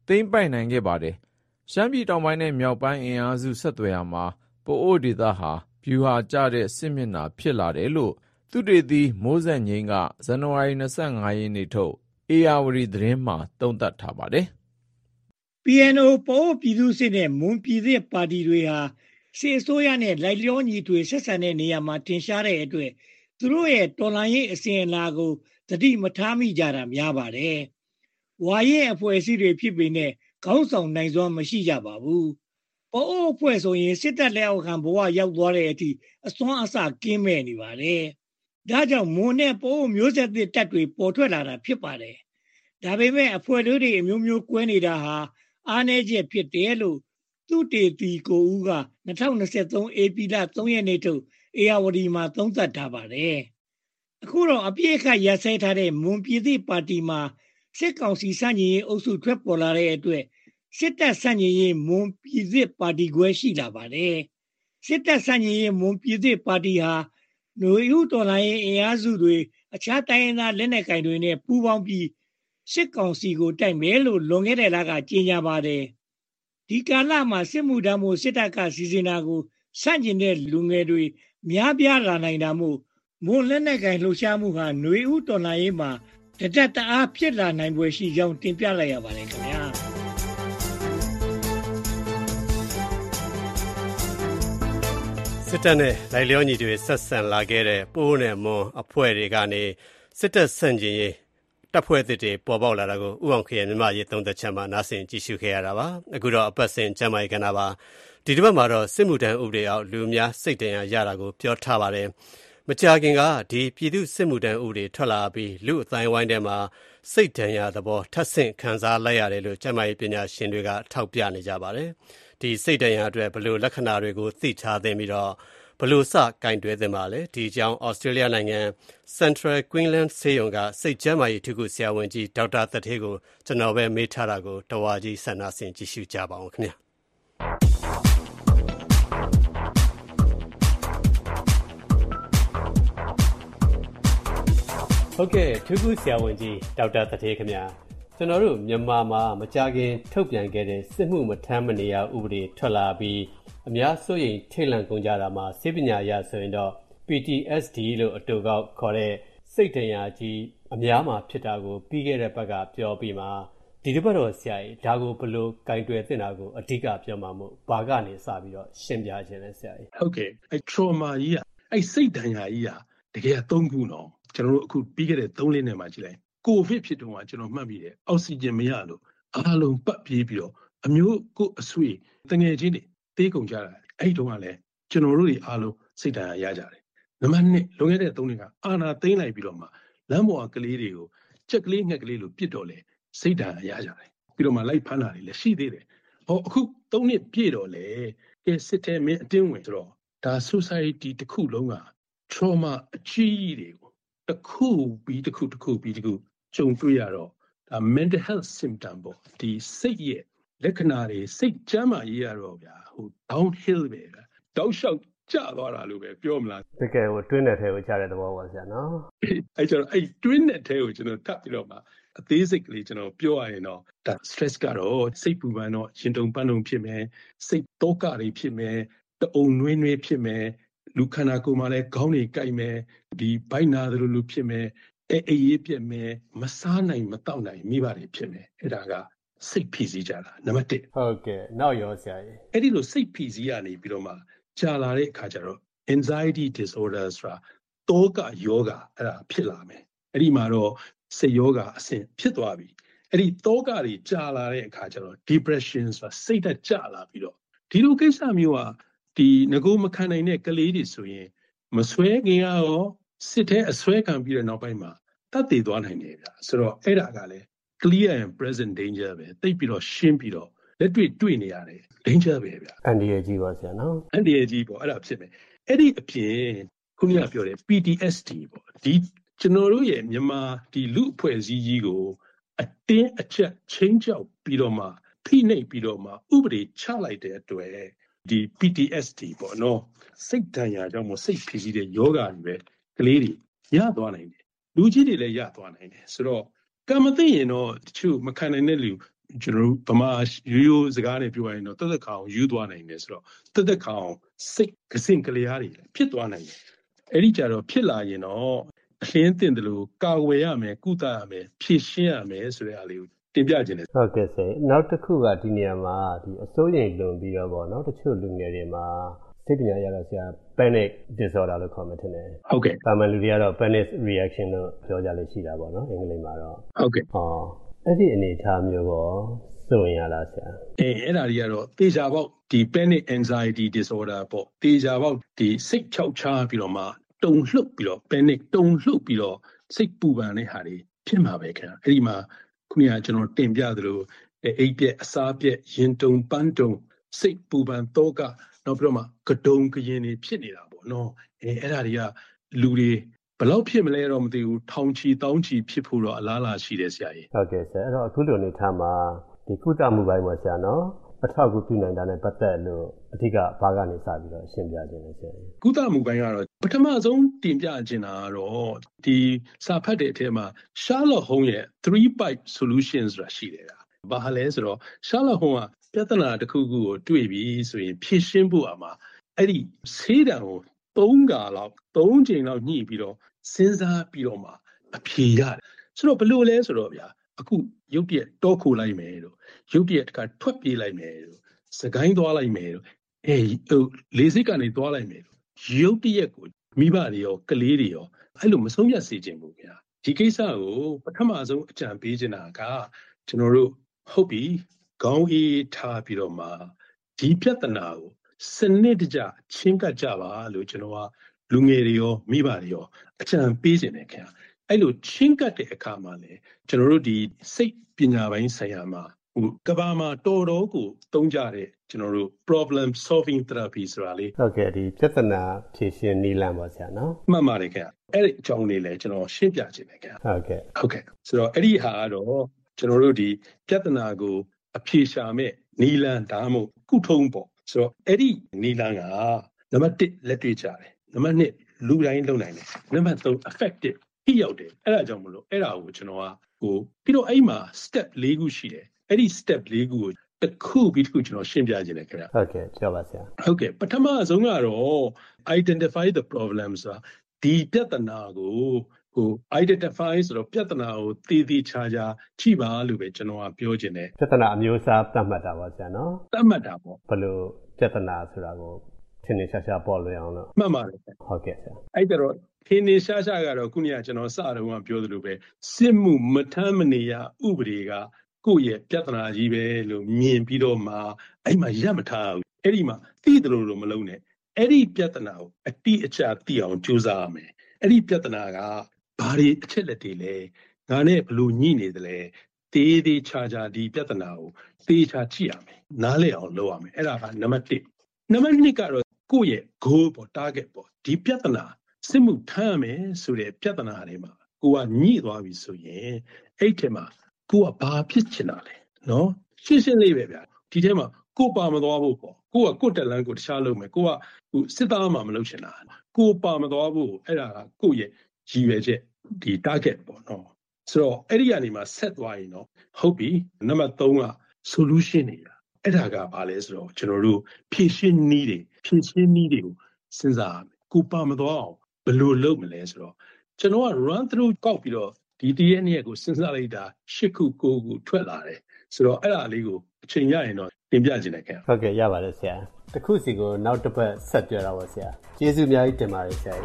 သိမ်းပိုက်နိုင်ခဲ့ပါတယ်။ရှမ်းပြည်တောင်ပိုင်းနဲ့မြောက်ပိုင်းအင်အားစုဆက်သွယ်ရာမှာပအိုဒေသဟာဗျူဟာကျတဲ့စစ်မျက်နှာဖြစ်လာတယ်လို့သုတေသီမိုးဆက်ငိမ့်ကဇန်နဝါရီ25ရက်နေ့ထုတ်ဧရာဝတီသတင်းမှာသုံးသပ်ထားပါတယ်။ PNO ပအိုပြည်သူ့စစ်နဲ့မွန်ပြည်သစ်ပါတီတွေဟာစစ်အစိုးရနဲ့လိုက်လျောညီထွေဆက်ဆံတဲ့နေရာမှာတင်ရှားတဲ့အတွက်သူတို့ရဲ့တော်လှန်ရေးအစဉ်အလာကိုသတိမထားမိကြတာများပါတယ်။ဝါရဲအဖွဲ့အစည်းတွေဖြစ်ပေနဲ့ခေါင်းဆောင်နိုင်စွမ်းမရှိကြပါဘူး။ပအိုအဖွဲ့ဆိုရင်စစ်တပ်လက်အောက်ခံဘဝရောက်သွားတဲ့အထိအစွမ်းအစကင်းမဲ့နေပါတယ်။ဒါကြောင့်မွန်နဲ့ပအိုမျိုးဆက်သစ်တပ်တွေပေါ်ထွက်လာတာဖြစ်ပါတယ်။ဒါပေမဲ့အဖွဲ့တွေအမျိုးမျိုးကွဲနေတာဟာအားနည်းချက်ဖြစ်တယ်လို့သုတေသီကိုဦးက2023ဧပြီလ3ရက်နေ့ထုတ်ဧရာဝတီမှာသုံးသပ်ထားပါတယ်။အခုတော့အပြည့်အခါရပ်စဲထားတဲ့မွန်ပြည်သစ်ပါတီမှာစစ်ကောင်စီစန့်ကျင်ရေးအုပ်စုထွက်ပေါ်လာတဲ့အတွက်စစ်တပ်စန့်ကျင်ရေးမွန်ပြည်သစ်ပါတီခွဲရှိလာပါတယ်။စစ်တပ်စန့်ကျင်ရေးမွန်ပြည်သစ်ပါတီဟာຫນွေဦးတော်လှန်ရေးအင်အားစုတွေအခြားတိုင်းရင်းသားလက်နက်ကိုင်တွေနဲ့ပူးပေါင်းပြီးစစ်ကောင်စီကိုတိုက်မယ်လို့လွန်ခဲ့တဲ့လကကြေညာပါတယ်။ဒီကာလမှာစစ်မှုထမ်းမှုစစ်တပ်ကစီစဉ်တာကိုစန့်ကျင်တဲ့လူငယ်တွေများပြားလာနိုင်တာမို့မွန်လက်နက်ကိုင်လှုပ်ရှားမှုဟာຫນွေဦးတော်လှန်ရေးမှာတအားဖြစ်လာနိုင်ပွဲရှိကြောင်းတင်ပြလိုက်ရပါတယ်ခင်ဗျာစစ်တပ်နဲ့လိုက်လျောညီတွေဆက်ဆံလာခဲ့တဲ့ပိုးနဲ့မွန်အဖွဲ့တွေကနေစစ်တပ်ဆန့်ကျင်ရေးတပ်ဖွဲ့သစ်တွေပေါ်ပေါက်လာတာကိုဥအောင်ခေရဲ့မြန်မာရေးသုံးသက်ချက်မှာနားဆင်ကြည့်ရှုခဲ့ရတာပါအခုတော့အပတ်စဉ်ကျမ်းမာရေးကဏ္ဍပါဒီတစ်ပတ်မှာတော့စစ်မှုထမ်းဥပဒေအောက်လူများစိတ်တရတာကိုပြောထားပါတယ်မကြာခင်ကဒီပြည်သူစစ်မှုထမ်းဥပဒေထွက်လာပြီးလူအတိုင်းဝိုင်းထဲမှာစိတ်ဒဏ်ရာသဘောထပ်ဆင့်ခံစားလိုက်ရတယ်လို့ကျန်းမာရေးပညာရှင်တွေကထောက်ပြနေကြပါတယ်ဒီစိတ်ဒဏ်ရာအတွက်ဘယ်လိုလက္ခဏာတွေကိုသိထားသင့်ပြီးတော့ဘယ်လိုစကင်တွဲသင့်ပါလဲဒီအကြောင်းဩစတြေးလျနိုင်ငံ Central Queensland ဆေးရုံကစိတ်ကျန်းမာရေးထုခုဆရာဝန်ကြီးဒေါက်တာသက်ထေးကိုကျွန်တော်ပဲမေးထားတာကိုတဝါကြီးဆန္ဒဆင်ကြည့်ရှုကြပါအောင်ခင်ဗျာဟုတ်ကဲ့ထုခုဆရာဝန်ကြီးဒေါက်တာသက်ထေးခင်ဗျာကျွန်တော်တို့မြန်မာမှာမကြာခင်ထုတ်ပြန်ခဲ့တဲ့စစ်မှုမထမ်းမနေရဥပဒေထွက်လာပြီးအများစိုးရိမ်ထိတ်လန့်ကုန်ကြတာမှာစိတ်ပညာအရဆိုရင်တော့ PTSD လို့အတူကောက်ခေါ်တဲ့စိတ်ဒဏ်ရာကြီးအများမှာဖြစ်တာကိုပြီးခဲ့တဲ့ဘက်ကပြောပြီးမှဒီတစ်ပတ်တော့ဆရာကြီးဒါကိုဘယ်လိုကင်တွယ်သင့်တာကိုအဓိကပြောမှာမို့ဘာကနေစပြီးတော့ရှင်းပြခြင်းလဲဆရာကြီးဟုတ်ကဲ့အဲ trauma ကြီးကစိတ်ဒဏ်ရာကြီးကတကယ်3ခုနော်ကျွန်တော်တို့အခုပြီးခဲ့တဲ့3လနဲ့မှကြည့်လိုက်ကိုဗစ်ဖြစ်တော့ကျွန်တော်မှတ်မိတယ်အောက်ဆီဂျင်မရလို့အားလုံးပတ်ပြေးပြီးတော့အမျိုးကိုအဆွေတငယ်ချင်းတွေတေးကုန်ကြတာအဲ့တုန်းကလည်းကျွန်တော်တို့တွေအားလုံးစိတ်ဓာတ်ရကြတယ်နံပါတ်2လွန်ခဲ့တဲ့3နှစ်ကအာနာသိမ့်လိုက်ပြီးတော့မှလမ်းပေါ်ကကလေးတွေကိုချက်ကလေးငှက်ကလေးလိုပြစ်တော့လေစိတ်ဓာတ်ရကြတယ်ပြီးတော့မှလိုက်ဖမ်းတာတွေလည်းရှိသေးတယ်ဟောအခု3နှစ်ပြည့်တော့လေကဲစစ်ထဲမင်းအတင်းဝင်ဆိုတော့ဒါ society တစ်ခုလုံးက trauma အကြီးတွေကိုတစ်ခုပြီးတစ်ခုကြုံတွေ့ရတော့ဒါ mental health symptom ပေါ့ဒီစိတ်ရဲ့လက္ခဏာတွေစိတ်ကျန်းမာရေးရတော့ဗျာဟို downhill ပဲတောက်လျှောက်ကျသွားတာလို့ပဲပြောမလားတကယ်ဟိုတွင်းတဲ့ထဲကိုကျတဲ့သဘောပါဆရာနော်အဲ့ကျွန်တော်အဲ့တွင်းတဲ့ထဲကိုကျွန်တော်ထပ်ပြီးတော့မှအသေးစိတ်ကလေးကျွန်တော်ပြောရရင်တော့ဒါ stress ကတော့စိတ်ပူပန်တော့ရှင်တုံပန်းတုံဖြစ်မယ်စိတ်တောကတွေဖြစ်မယ်တအုံနွေးဖြစ်မယ်လူခန္ဓာကိုယ်မှာလည်းခေါင်းတွေကိုက်မယ်ဒီဘိုက်နာသလိုဖြစ်မယ်အေးပြက်မယ်မစားနိုင်မတောက်နိုင်မိဘတွေဖြစ်မယ်အဲ့ဒါကစိတ်ဖိစီးကြတာနံပါတ်1 ဟုတ်ကဲ့နောက်ရောဆရာကြီးအဲ့ဒီလိုစိတ်ဖိစီးရနေပြီးတော့မှကြာလာတဲ့အခါကျတော့ anxiety disorder ဆိုတာတောကယောဂအဲ့ဒါဖြစ်လာမယ်အဲ့ဒီမှာတော့စိတ်ယောဂအဆင့်ဖြစ်သွားပြီအဲ့ဒီတောကတွေကြာလာတဲ့အခါကျတော့ depression ဆိုတာစိတ်ဓာတ်ကျလာပြီးတော့ဒီလိုကိစ္စမျိုးကဒီငကိုမခံနိုင်တဲ့ကလေးတွေဆိုရင်မဆွဲခင်ရောစစ်တဲ့အဆွဲခံပြီးတဲ့နောက်ပိုင်းမှာတတ်တည်သွားနိုင်တယ်ဗျာဆိုတော့အဲ့ဒါကလည်း clear and present danger ပဲတိတ်ပြီးတော့ရှင်းပြီးတော့လက်တွေ့နေရတယ် danger ပဲဗျာအန်ဒီရဲ့ကြီးပါဆရာနော်အန်ဒီရဲ့ကြီးပေါ့အဲ့ဒါဖြစ်မယ်အဲ့ဒီအပြင်ခုနကပြောတယ် PTSD ပေါ့ဒီကျွန်တော်တို့ရဲ့မြန်မာဒီလူအဖွဲ့အစည်းကြီးကိုအတင်းအကျပ်ချင်းချောက်ပြီးတော့မှဖိနှိပ်ပြီးတော့မှဥပဒေချလိုက်တဲ့အတွက်ဒီ PTSD ပေါ့နော်စိတ်ဒဏ်ရာကြောင့်မစိတ်ဖိစီးတဲ့ယောဂတွေပဲကလေးတွေရသွားနိုင်တယ်လူကြီးတွေလည်းရသွားနိုင်တယ်ဆိုတော့ကံမသိရင်တော့တချို့မခံနိုင်တဲ့လူကျွန်တော်ဗမာရိုးစကားနဲ့ပြောရရင်တော့တက်ခါအောင်ယူသွားနိုင်တယ်ဆိုတော့တက်ခါအောင်စိတ်ကစင်ကလေးတွေဖြစ်သွားနိုင်တယ်အဲ့ဒီကြတော့ဖြစ်လာရင်တော့အလင်းတင်တယ်လို့ကာဝယ်ရမယ်ကုသရမယ်ဖြည့်ရှင်းရမယ်ဆိုတဲ့အလေးကိုတင်ပြခြင်းတယ်ဟုတ်ကဲ့ဆရာနောက်တစ်ခုကဒီနေရာမှာဒီအစိုးရိမ်လွန်ပြီးတော့ပေါ့နော်တချို့လူငယ်တွေမှာစိတ်ပညာရတော့ဆရာ panic disorder လို့ခေါ်မှထင်တယ်ဟုတ်ကဲ့ပါမန်လူတွေကတော့ panic reaction လို့ပြောကြလို့ရှိတာပေါ့နော်အင်္ဂလိပ်မှာတော့ဟုတ်ကဲ့အဲ့ဒီအနေအထားမျိုးကိုစိုးရင်ရလားဆရာအဲ့ဒါတွေကတော့တေချာပေါက်ဒီ panic anxiety disorder ပေါ့တေချာပေါက်ဒီစိတ်ချောက်ချားပြီးတော့မှတုန်လှုပ်ပြီးတော့ panic တုန်လှုပ်ပြီးတော့စိတ်ပူပန်တဲ့ဟာတွေဖြစ်မှာပဲခင်ဗျအဲ့ဒီမှာခုနကကျွန်တော်တင်ပြသလိုအိပ်ပြက်အစားပြက်ရင်တုန်ပန်းတုန်စိတ်ပူပန်တောကနောက်ပြီးတော့မှကဒုံကရင်တွေဖြစ်နေတာပေါ့နော်အဲ့ဒါတွေကလူတွေဘယ်လောက်ဖြစ်မလဲတော့မသိဘူးထောင်ချီတောင်းချီဖြစ်ဖို့တော့အလားအလာရှိတယ်ဆရာကြီးဟုတ်ကဲ့ဆရာအဲ့တော့အခုလိုအနေထားမှာဒီကုသမှုပိုင်းမှာဆရာနော်အထောက်အကူပြုနိုင်တာနဲ့ပတ်သက်လို့အဓိကဘာကနေစပြီးတော့ရှင်းပြခြင်းလဲဆရာကြီးကုသမှုပိုင်းကတော့ပထမဆုံးတင်ပြခြင်းတာကတော့ဒီစာဖတ်တဲ့အထက်မှာ Sherlock Holmes ရဲ့ 3-pipe solution ဆိုတာရှိတယ်ဘာလဲဆိုတော့ Sherlock Holmes ကပြဿနာတစ်ခုခုကိုတွေ့ပြီးဆိုရင်ဖြေရှင်းဖို့အမှာအဲ့ဒီဆေးတံကို3ချိန်လောက်ညှိပြီးတော့စဉ်းစားပြီးတော့မှအဖြေရတယ်ဆိုတော့ဘယ်လိုလဲဆိုတော့ဗျာအခုရုပ်တရက်တောခိုလိုက်မယ်တို့ရုပ်တရက်တခါထွက်ပြေးလိုက်မယ်တို့စကိုင်းသွားလိုက်မယ်တို့လေးစိတ်ကနေသွားလိုက်မယ်တို့ရုပ်တရက်ကိုမိဘတွေရောကလေးတွေရောအဲ့လိုမဆုံးဖြတ်စေချင်ဘူးဗျာဒီကိစ္စကိုပထမဆုံးအကြံပေးချင်တာကကျွန်တော်တို့ဟုတ်ပြီခေါင်းအေးထားပြီးတော့မှဒီပြဿနာကိုစနစ်တကျချင်းကပ်ကြပါလို့ကျွန်တော်ကလူငယ်တွေရောမိဘတွေရောအကြံပေးခြင်းနဲ့ခင်ဗျအဲ့လိုချင်းကပ်တဲ့အခါမှာလေကျွန်တော်တို့ဒီစိတ်ပညာပိုင်းဆိုင်ရာမှာကဘာမှာတော်တော်ကိုသုံးကြတဲ့ကျွန်တော်တို့ problem solving therapy ဆိုတာလေဟုတ်ကဲ့ဒီပြဿနာဖြေရှင်းနည်းလမ်းပါဆရာနော်မှန်ပါတယ်ခင်ဗျအဲ့ဒီအကြောင်းလေးလည်းကျွန်တော်ရှင်းပြခြင်းနဲ့ခင်ဗျဟုတ်ကဲ့ဆိုတော့အဲ့ဒီဟာကတော့ကျွန်တော်တို့ဒီပြဿနာကိုအဖြေရှာမဲ့နည်းလမ်းဒါမှမဟုတ်ကုထုံးပေါ့ဆိုတော့အဲ့ဒီနည်းလမ်းကနံပါတ်1လက်တွေ့ကြတယ်နံပါတ်2လူတိုင်းလုပ်နိုင်တယ်နံပါတ်3 effective ထိရောက်တယ်အဲ့ဒါကြောင့်မလို့အဲ့ဒါကိုကျွန်တော်ကပြီးတော့အဲ့မှာ step 4ခုရှိတယ်အဲ့ဒီ step 4ခုကိုတစ်ခုပြီးတစ်ခုကျွန်တော်ရှင်းပြခြင်းတယ်ခင်ဗျဟုတ်ကဲ့ပြောပါဆရာဟုတ်ကဲ့ပထမဆုံးကတော့ identify the problems ဒီပြဿနာကိုidentify ဆိုတော့ပြဿနာကိုတည်တည်ချာချာကြည့်ပါလို့ပဲကျွန်တော်ကပြောခြင်းတယ်ပြဿနာအမျိုးအစားသတ်မှတ်တာပါဆရာနော်သတ်မှတ်တာပေါ့ဘယ်လိုပြဿနာဆိုတာကိုထင်နေရှားရှားပေါ်လွင်အောင်လို့မှန်ပါတယ်ဟုတ်ကဲ့ဆရာအဲ့တော့ထင်နေရှားရှားကတော့ခုနကကျွန်တော်စတော့ကပြောသလိုပဲစစ်မှုမထမ်းမနေရဥပဒေကကိုယ့်ရဲ့ပြဿနာကြီးပဲလို့မြင်ပြီးတော့မှအဲ့မှာရပ်မထားဘူးအဲ့ဒီမှာသိတယ်လို့မလုံးနဲ့အဲ့ဒီပြဿနာကိုအတိအကျသိအောင်ကြိုးစားရမယ်အဲ့ဒီပြဿနာကဘာတွေအချက်လက်တွေလဲငါနဲ့ဘလို့ညှိနေတယ်လဲတေးသေးချာချာဒီပြဿနာကိုတေးချာကြည့်ရမယ်နားလည်အောင်လုပ်ရမယ်အဲ့ဒါကနံပါတ်1နံပါတ်2ကတော့ကိုယ့်ရဲ့ goal ပေါ့ target ပေါ့ဒီပြဿနာစစ်မှုထမ်းမယ်ဆိုတဲ့ပြဿနာတွေမှာကိုကညှိသွားပြီဆိုရင်အဲ့ထဲမှာကိုကဘာဖြစ်ချင်တာလဲနော်ရှင်းရှင်းလေးပဲဗျာဒီထဲမှာကိုပါမသွားဖို့ပေါ့ကိုကကိုတက်လန်းကိုတခြားလုပ်မယ်ကိုကစစ်သားမှမလုပ်ချင်တာကိုပါမသွားဖို့အဲ့ဒါကကိုရဲ့ရည်ရွယ်ချက်ဒီ target ပေါ့နော်ဆိုတော့အဲ့ဒီကနေမှဆက်သွားရင်တော့ဟုတ်ပြီနံပါတ်3က solution တွေအဲ့ဒါကဘာလဲဆိုတော့ကျွန်တော်တို့ဖြည့်ရှင်းနည်းတွေကိုစဉ်းစားရမယ်ကိုပါမသွားအောင်ဘယ်လိုလုပ်မလဲဆိုတော့ကျွန်တော်က run through ကောက်ပြီးတော့ဒီတရက်နေ့ကိုစဉ်းစားလိုက်တာ8ခု9ခုထွက်လာတယ်ဆိုတော့အဲ့ဒါလေးကိုအချိန်ရရင်တော့တင်ပြခြင်းနဲ့ခင်ဟုတ်ကဲ့ရပါတယ်ဆရာတခုစီကိုနောက်တစ်ပတ်ဆက်ပြောတာပါဆရာကျေးဇူးအများကြီးတင်ပါတယ်ဆရာ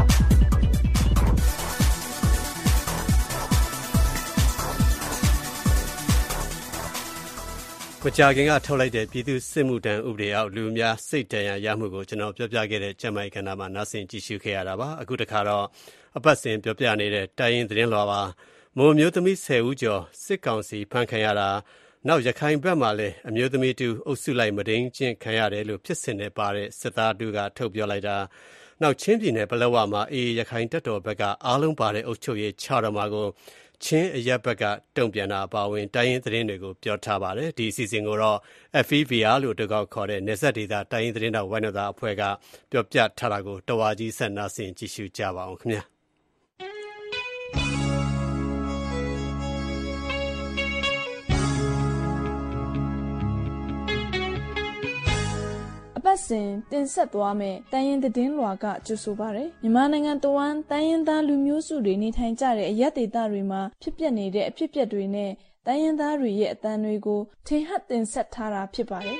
မကြာခင်ကထုတ်လိုက်တဲ့ပြည်သူ့စစ်မှုထမ်းဥပဒေအောက်လူအများစိတ်ဒဏ်ရာရမှုကိုကျွန်တော်ပြောပြခဲ့တဲ့ကျန်းမာရေးကဏ္ဍမှာနားဆင်ကြည့်ရှုခဲ့ရတာပါအခုတခါတော့အပတ်စဉ်ပြောပြနေတဲ့တိုင်းရင်းသတင်းလွှာပါမွန်မျိုးသမီး10ဦးကျော်စစ်ကောင်စီဖမ်းခံရတာနောက်ရခိုင်ဘက်မှာလည်းအမျိုးသမီးတူအုပ်စုလိုက်မဒိန်ကျင့်ခံရတယ်လို့ဖြစ်စဉ်နဲ့ပါတဲ့စစ်သားတူကထုတ်ပြောလိုက်တာနောက်ချင်းပြည်နယ်ပလက်ဝမှာအေးရခိုင်တပ်တော်ဘက်ကအားလုံးပါတဲ့အုပ်ချုပ်ရေးချတော်မှာကိုချင်းအရက်ဘက်ကတုံ့ပြန်တာအပါအဝင်တိုင်းရင်းသတင်းတွေကိုပြောထားပါတယ်ဒီအစီအစဉ်ကိုတော့ FEVR လို့တကောက်ခေါ်တဲ့နေဆက်ဒေတာတိုင်းရင်းသတင်းတော်ဝိုင်းတော်သားအဖွဲ့ကပြောပြထားတာကိုတဝါကြီးဆက်နာဆင်ကြည့်ရှုကြပါအောင်ခင်ဗျာစဉ်တင်ဆက်သွားမယ်တိုင်းရင်းသတင်းလွှာကကြိုဆိုပါတယ်မြန်မာနိုင်ငံတဝန်းတိုင်းရင်းသားလူမျိုးစုတွေနေထိုင်ကြတဲ့အရပ်ဒေသတွေမှာဖြစ်ပျက်နေတဲ့အဖြစ်အပျက်တွေနဲ့တိုင်းရင်းသားတွေရဲ့အသံတွေကိုထင်ဟပ်တင်ဆက်ထားတာဖြစ်ပါတယ်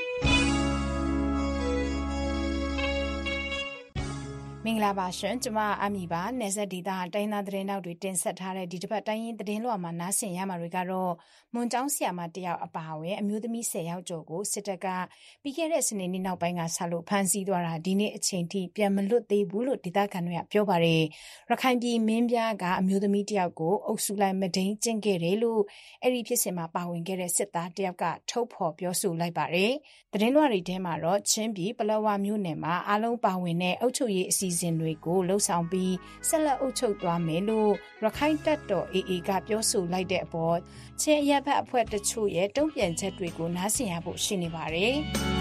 မင်္ဂလာပါရှင်ကျွန်မအမီပါနေဆက်ဒေတာတိုင်းသားသတင်းတောက်တွေတင်ဆက်ထားတဲ့ဒီတစ်ပတ်တိုင်းရင်းသတင်းလွှာမှာနားဆင်ရမှာတွေကတော့မွန်ကျောင်းဆရာမတယောက်အပါအဝင်အမျိုးသမီး10ယောက်ကျော်ကိုစစ်တပ်ကပြီးခဲ့တဲ့စနေနေ့နောက်ပိုင်းကဆက်လို့ဖမ်းဆီးသွားတာဒီနေ့အချိန်ထိပြန်မလွတ်သေးဘူးလို့ဒေသခံတွေကပြောပါတယ်ရခိုင်ပြည်မင်းပြားကအမျိုးသမီးတယောက်ကိုအုပ်စုလိုက်မဒိန်ကျင့်ခဲ့တယ်လို့အဲ့ဒီဖြစ်စဉ်မှာပါဝင်ခဲ့တဲ့စစ်သားတယောက်ကထုတ်ဖော်ပြောဆိုလိုက်ပါတယ်သတင်းလွှာတွေထဲမှာတော့ချင်းပြည်ပလောဝမြို့နယ်မှာအားလုံးပါဝင်တဲ့အုပ်ချုပ်ရေးအစီအစဉ်တွေကိုလှုပ်ဆောင်ပြီးဆက်လက်အုပ်ချုပ်သွားမယ်လို့ရခိုင်တပ်တော် AA ကပြောဆိုလိုက်တဲ့အပေါ်ချင်းအရပ်ဘက်အဖွဲ့တချို့ရဲ့တုံ့ပြန်ချက်တွေကိုနားဆင်ရဖို့ရှိနေပါတယ်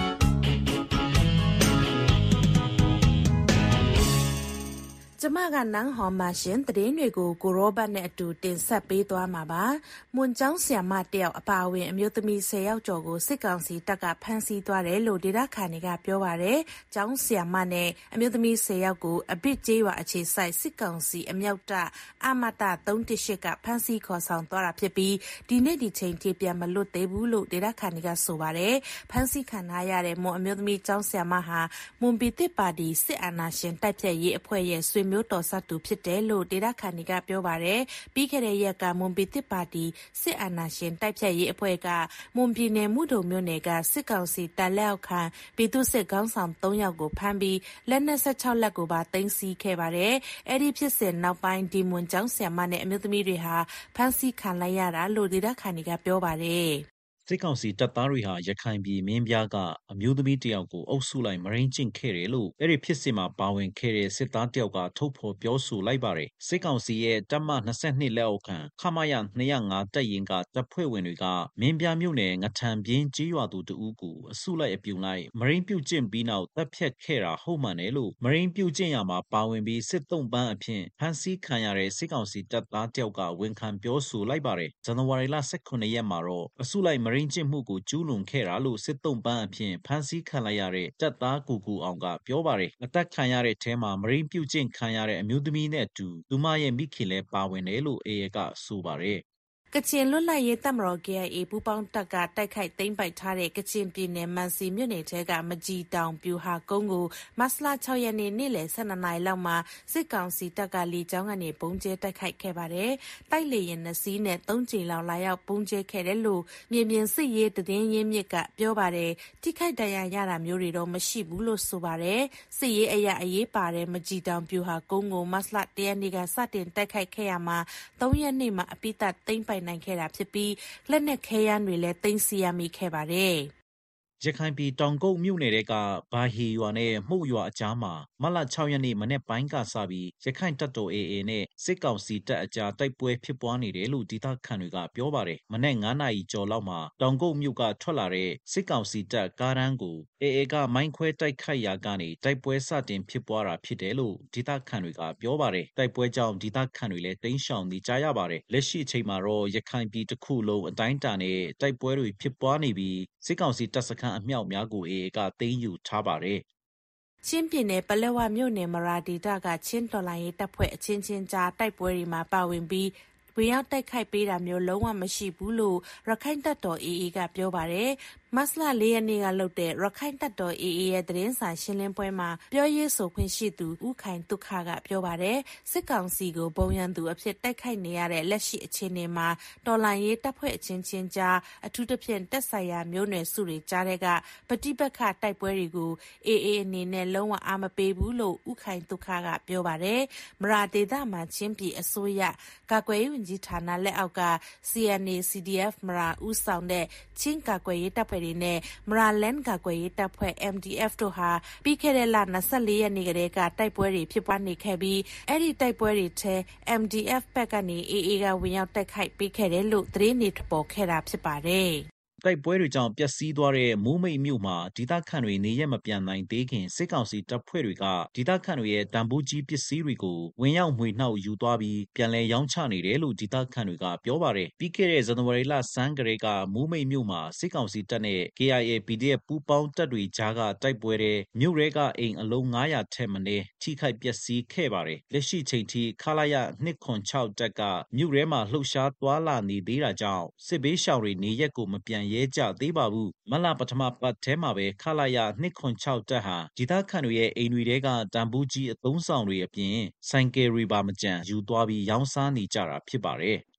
ကျမကနန်းဟော်မရှင်သတင်းတွေကိုကိုရောဘတ်နဲ့အတူတင်ဆက်ပေးသွားမှာပါ။မွန်ကျောင်းဆရာမတယောက်အပါအဝင်အမျိုးသမီး10ယောက်ကျော်ကိုစစ်ကောင်စီတပ်ကဖမ်းဆီးသွားတယ်လို့ဒေသခံတွေကပြောပါတယ်။ကျောင်းဆရာမနဲ့အမျိုးသမီး10ယောက်ကိုအဘစ်ကျေးရွာအခြေစိုက်စစ်ကောင်စီအမြောက်တပ်အမတ318ကဖမ်းဆီးခေါ်ဆောင်သွားတာဖြစ်ပြီးဒီနေ့ဒီချိန်ထိပြန်မလွတ်သေးဘူးလို့ဒေသခံတွေကဆိုပါတယ်။ဖမ်းဆီးခံထားရတဲ့မွန်အမျိုးသမီးကျောင်းဆရာမဟာမွန်ပြည်သစ်ပါတီစစ်အာဏာရှင်တိုက်ဖျက်ရေးအဖွဲ့ရဲ့ဆွေမျိုးတော်စတူဖြစ်တယ်လို့ဒေသခံတွေကပြောပါတယ်ပြီးခဲ့တဲ့ရက်ကမွန်ပြည်သစ်ပါတီစစ်အာဏာရှင်တိုက်ဖျက်ရေးအဖွဲ့ကမွန်ပြည်နယ်မှုဒုံမြို့နယ်ကစစ်ကောင်စီတပ်လက်အောက်ခံပြည်သူ့စစ်ခေါင်းဆောင်3ယောက်ကိုဖမ်းပြီးလက်နက်16လက်ကိုပါသိမ်းဆည်းခဲ့ပါတယ်အဲ့ဒီဖြစ်စဉ်နောက်ပိုင်းဒီမွန်ကျောင်းဆရာမနဲ့အမျိုးသမီးတွေဟာဖမ်းဆီးခံလိုက်ရတာလို့ဒေသခံတွေကပြောပါတယ်စစ်ကောင်စီတပ်သားတွေဟာရခိုင်ပြည်မင်းပြားကအမျိုးသမီးတယောက်ကိုအုပ်စုလိုက်မရင်းကျင့်ခဲ့တယ်လို့အဲ့ဒီဖြစ်စဉ်မှာပါဝင်ခဲ့တဲ့စစ်သားတယောက်ကထုတ်ဖော်ပြောဆိုလိုက်ပါတယ်စစ်ကောင်စီရဲ့တပ်မ22လက်အောက်ခံခမရ205တပ်ရင်ကတပ်ဖွဲ့ဝင်တွေကမင်းပြားမြို့နယ်ငထံပြင်းကြီးရွာသူတဦးကိုအစုလိုက်အပြုံလိုက်မရင်းပြုတ်ကျင့်ပြီးနောက်တပ်ဖြတ်ခဲ့တာဟုတ်မှန်တယ်လို့မရင်းပြုတ်ကျင့်ရမှာပါဝင်ပြီးစစ်သုံးပန်းအဖြစ်ဖမ်းဆီးခံရတဲ့စစ်ကောင်စီတပ်သားတယောက်ကဝန်ခံပြောဆိုလိုက်ပါတယ်ဇန်နဝါရီလ18ရက်မှာတော့အစုလိုက်မရင်းကျင့်မှုကိုကျူးလွန်ခဲ့တာလို့စစ်သုံးပန်းအဖြစ်ဖမ်းဆီးခံလိုက်ရတဲ့တပ်သားကူအောင်ကပြောပါတယ်အသက်ခံရတဲ့ထဲမှာမရင်းပြုတ်ကျင့်ခံရတဲ့အမျိုးသမီးနဲ့အတူသူမရဲ့မိခင်လည်းပါဝင်တယ်လို့AAကဆိုပါတယ်ကချင်လွတ်လပ်ရေးတပ်မတော် KIA ပူးပေါင်းတပ်ကတိုက်ခိုက်သိမ်းပိုက်ထားတဲ့ကချင်ပြည်နယ်မန်စီမြို့နယ်ထဲကမကြီးတောင်ပြူဟာကုန်းကိုမတ်လ6ရက်နေ့နေ့လယ်12နာရီလောက်မှာစစ်ကောင်စီတပ်ကလေကြောင်းကနေပုံကျဲတိုက်ခိုက်ခဲ့ပါတယ်။တိုက်လေယာဉ်2စီးနဲ့3ကြိမ်လောက်လာရောက်ပုံကျဲခဲ့တယ်လို့မြေပြင်စစ်ရေးသတင်းရင်းမြစ်ကပြောပါတယ်။ထိခိုက်ဒဏ်ရာရတာမျိုးတွေတော့မရှိဘူးလို့ဆိုပါတယ်။စစ်ရေးအရာအရေးပါတဲ့မကြီးတောင်ပြူဟာကုန်းကိုမတ်လ1ရက်နေ့ကစတင်တိုက်ခိုက်ခဲ့ရမှာ3ရက်နေ့မှာအပိသတ်သိမ်းပိုက်နိုင်ခဲ့တာဖြစ်ပြီးလက်နက်ခဲယမ်းတွေလည်းသိမ်းဆည်းရမိခဲ့ပါတယ်။ရခိုင်ပြည်တောင်ကုတ်မြို့နယ်ကဘာဟီရွာနဲ့မှုတ်ရွာအကြားမှာမတ်လ6ရက်နေ့မနေ့ပိုင်းကစပြီးရခိုင်တပ်တော် AA နဲ့စစ်ကောင်စီတပ်အကြားတိုက်ပွဲဖြစ်ပွားနေတယ်လို့ဒေသခံတွေကပြောပါတယ်။မနေ့9နာရီကျော်လောက်မှာတောင်ကုတ်မြို့ကထွက်လာတဲ့စစ်ကောင်စီတပ်ကားတန်းကို AA ကမိုင်းခွဲတိုက်ခိုက်ရာကနေတိုက်ပွဲစတင်ဖြစ်ပွားတာဖြစ်တယ်လို့ဒေသခံတွေကပြောပါတယ်။တိုက်ပွဲကြောင့်ဒေသခံတွေလည်းတိမ်းရှောင်နေကြရပါတယ်။လက်ရှိအချိန်မှာတော့ရခိုင်ပြည်တစ်ခုလုံးအတိုင်းအတာနဲ့တိုက်ပွဲတွေဖြစ်ပွားနေပြီးစစ်ကောင်စီတပ်စခန်းအမြောက်များကို AA ကသိမ်းယူထားပါတယ်။ချင်းပြည်နယ်ပလက်ဝမြို့နယ်မရာဒေတာကချင်းတော်လိုင်းရေးတပ်ဖွဲ့အချင်းချင်းကြားတိုက်ပွဲတွေမှာပါဝင်ပြီးဝင်ရောက်တိုက်ခိုက်ပေးတာမျိုးလုံးဝမရှိဘူးလို့ရခိုင်တပ်တော် AA ကပြောပါတယ်။မတ်လ4ရက်နေ့ကလုပ်တဲ့ရခိုင်တပ်တော် AA ရဲ့သတင်းစာရှင်းလင်းပွဲမှာပြောရေးဆိုခွင့်ရှိသူဦးခိုင်ဒုက္ခကပြောပါတယ်စစ်ကောင်စီကိုဘုံရန်သူအဖြစ်တိုက်ခိုက်နေရတဲ့လက်ရှိအခြေအနေမှာတော်လှန်ရေးတပ်ဖွဲ့အချင်းချင်းကြားအထူးသဖြင့်တပ်ဆိုင်ရာမျိုးနွယ်စုတွေကြားတဲ့ကပဋိပက္ခတိုက်ပွဲတွေကို AA အနေနဲ့လုံးဝအားမပေးဘူးလို့ဦးခိုင်ဒုက္ခကပြောပါတယ်မရာဒေသမှာချင်းပြည်အစိုးရကာကွယ်ရေးဝန်ကြီးဌာနလက်အောက်က CNA CDF မရာဦးဆောင်တဲ့ချင်းကာကွယ်ရေးတပ်ဖွဲ့တွေနဲ့မရာလန်ကာကွယ်ရေးတပ်ဖွဲ့ MDF တို့ဟာပြီးခဲ့တဲ့လ24ရက်နေ့ကတည်းကတိုက်ပွဲတွေဖြစ်ပွားနေခဲ့ပြီးအဲ့ဒီတိုက်ပွဲတွေထဲ MDF ဘက်ကနေ AA ကဝင်ရောက်တိုက်ခိုက်ပေးခဲ့တယ်လို့သတင်းတွေပေါ်ခဲ့တာဖြစ်ပါတယ်တိုက်ပွဲတွေကြောင့်ပျက်စီးသွားတဲ့မိုးမိတ်မြို့မှာဒေသခံတွေနေရက်မပြန်နိုင်သေးခင်စစ်ကောင်စီတပ်ဖွဲ့တွေကဒေသခံတွေရဲ့တန်ဖိုးကြီးပစ္စည်းတွေကိုဝင်ရောက်မှွေနှောက်ယူသွားပြီးပြန်လည်ရောင်းချနေတယ်လို့ဒေသခံတွေကပြောပါတယ်။ပြီးခဲ့တဲ့ဇန်နဝါရီလဆန်းကလေးကမိုးမိတ်မြို့မှာစစ်ကောင်စီတပ်နဲ့ KIA PDF ပူးပေါင်းတပ်တွေကြားကတိုက်ပွဲတဲ့မြို့ရဲကအိမ်အလုံး900ထက်မနည်းထိခိုက်ပျက်စီးခဲ့ပါတယ်။လက်ရှိချိန်ထိခလာရ206တပ်ကမြို့ရဲမှာလှုပ်ရှားသွားလာနေသေးတာကြောင့်စစ်ဘေးရှောင်တွေနေရက်ကိုမပြန်ရဲကြသေးပါဘူး။မလပထမပတ်ထဲမှာပဲခလာရ206တပ်ဟာဒေသခံတွေရဲ့အိမ်တွေကတန်ဖိုးကြီးအသုံးဆောင်တွေအပြင်ဆိုင်ကယ်တွေပါမကြံယူသွားပြီးရောင်းစားနေကြတာဖြစ်ပါတယ်။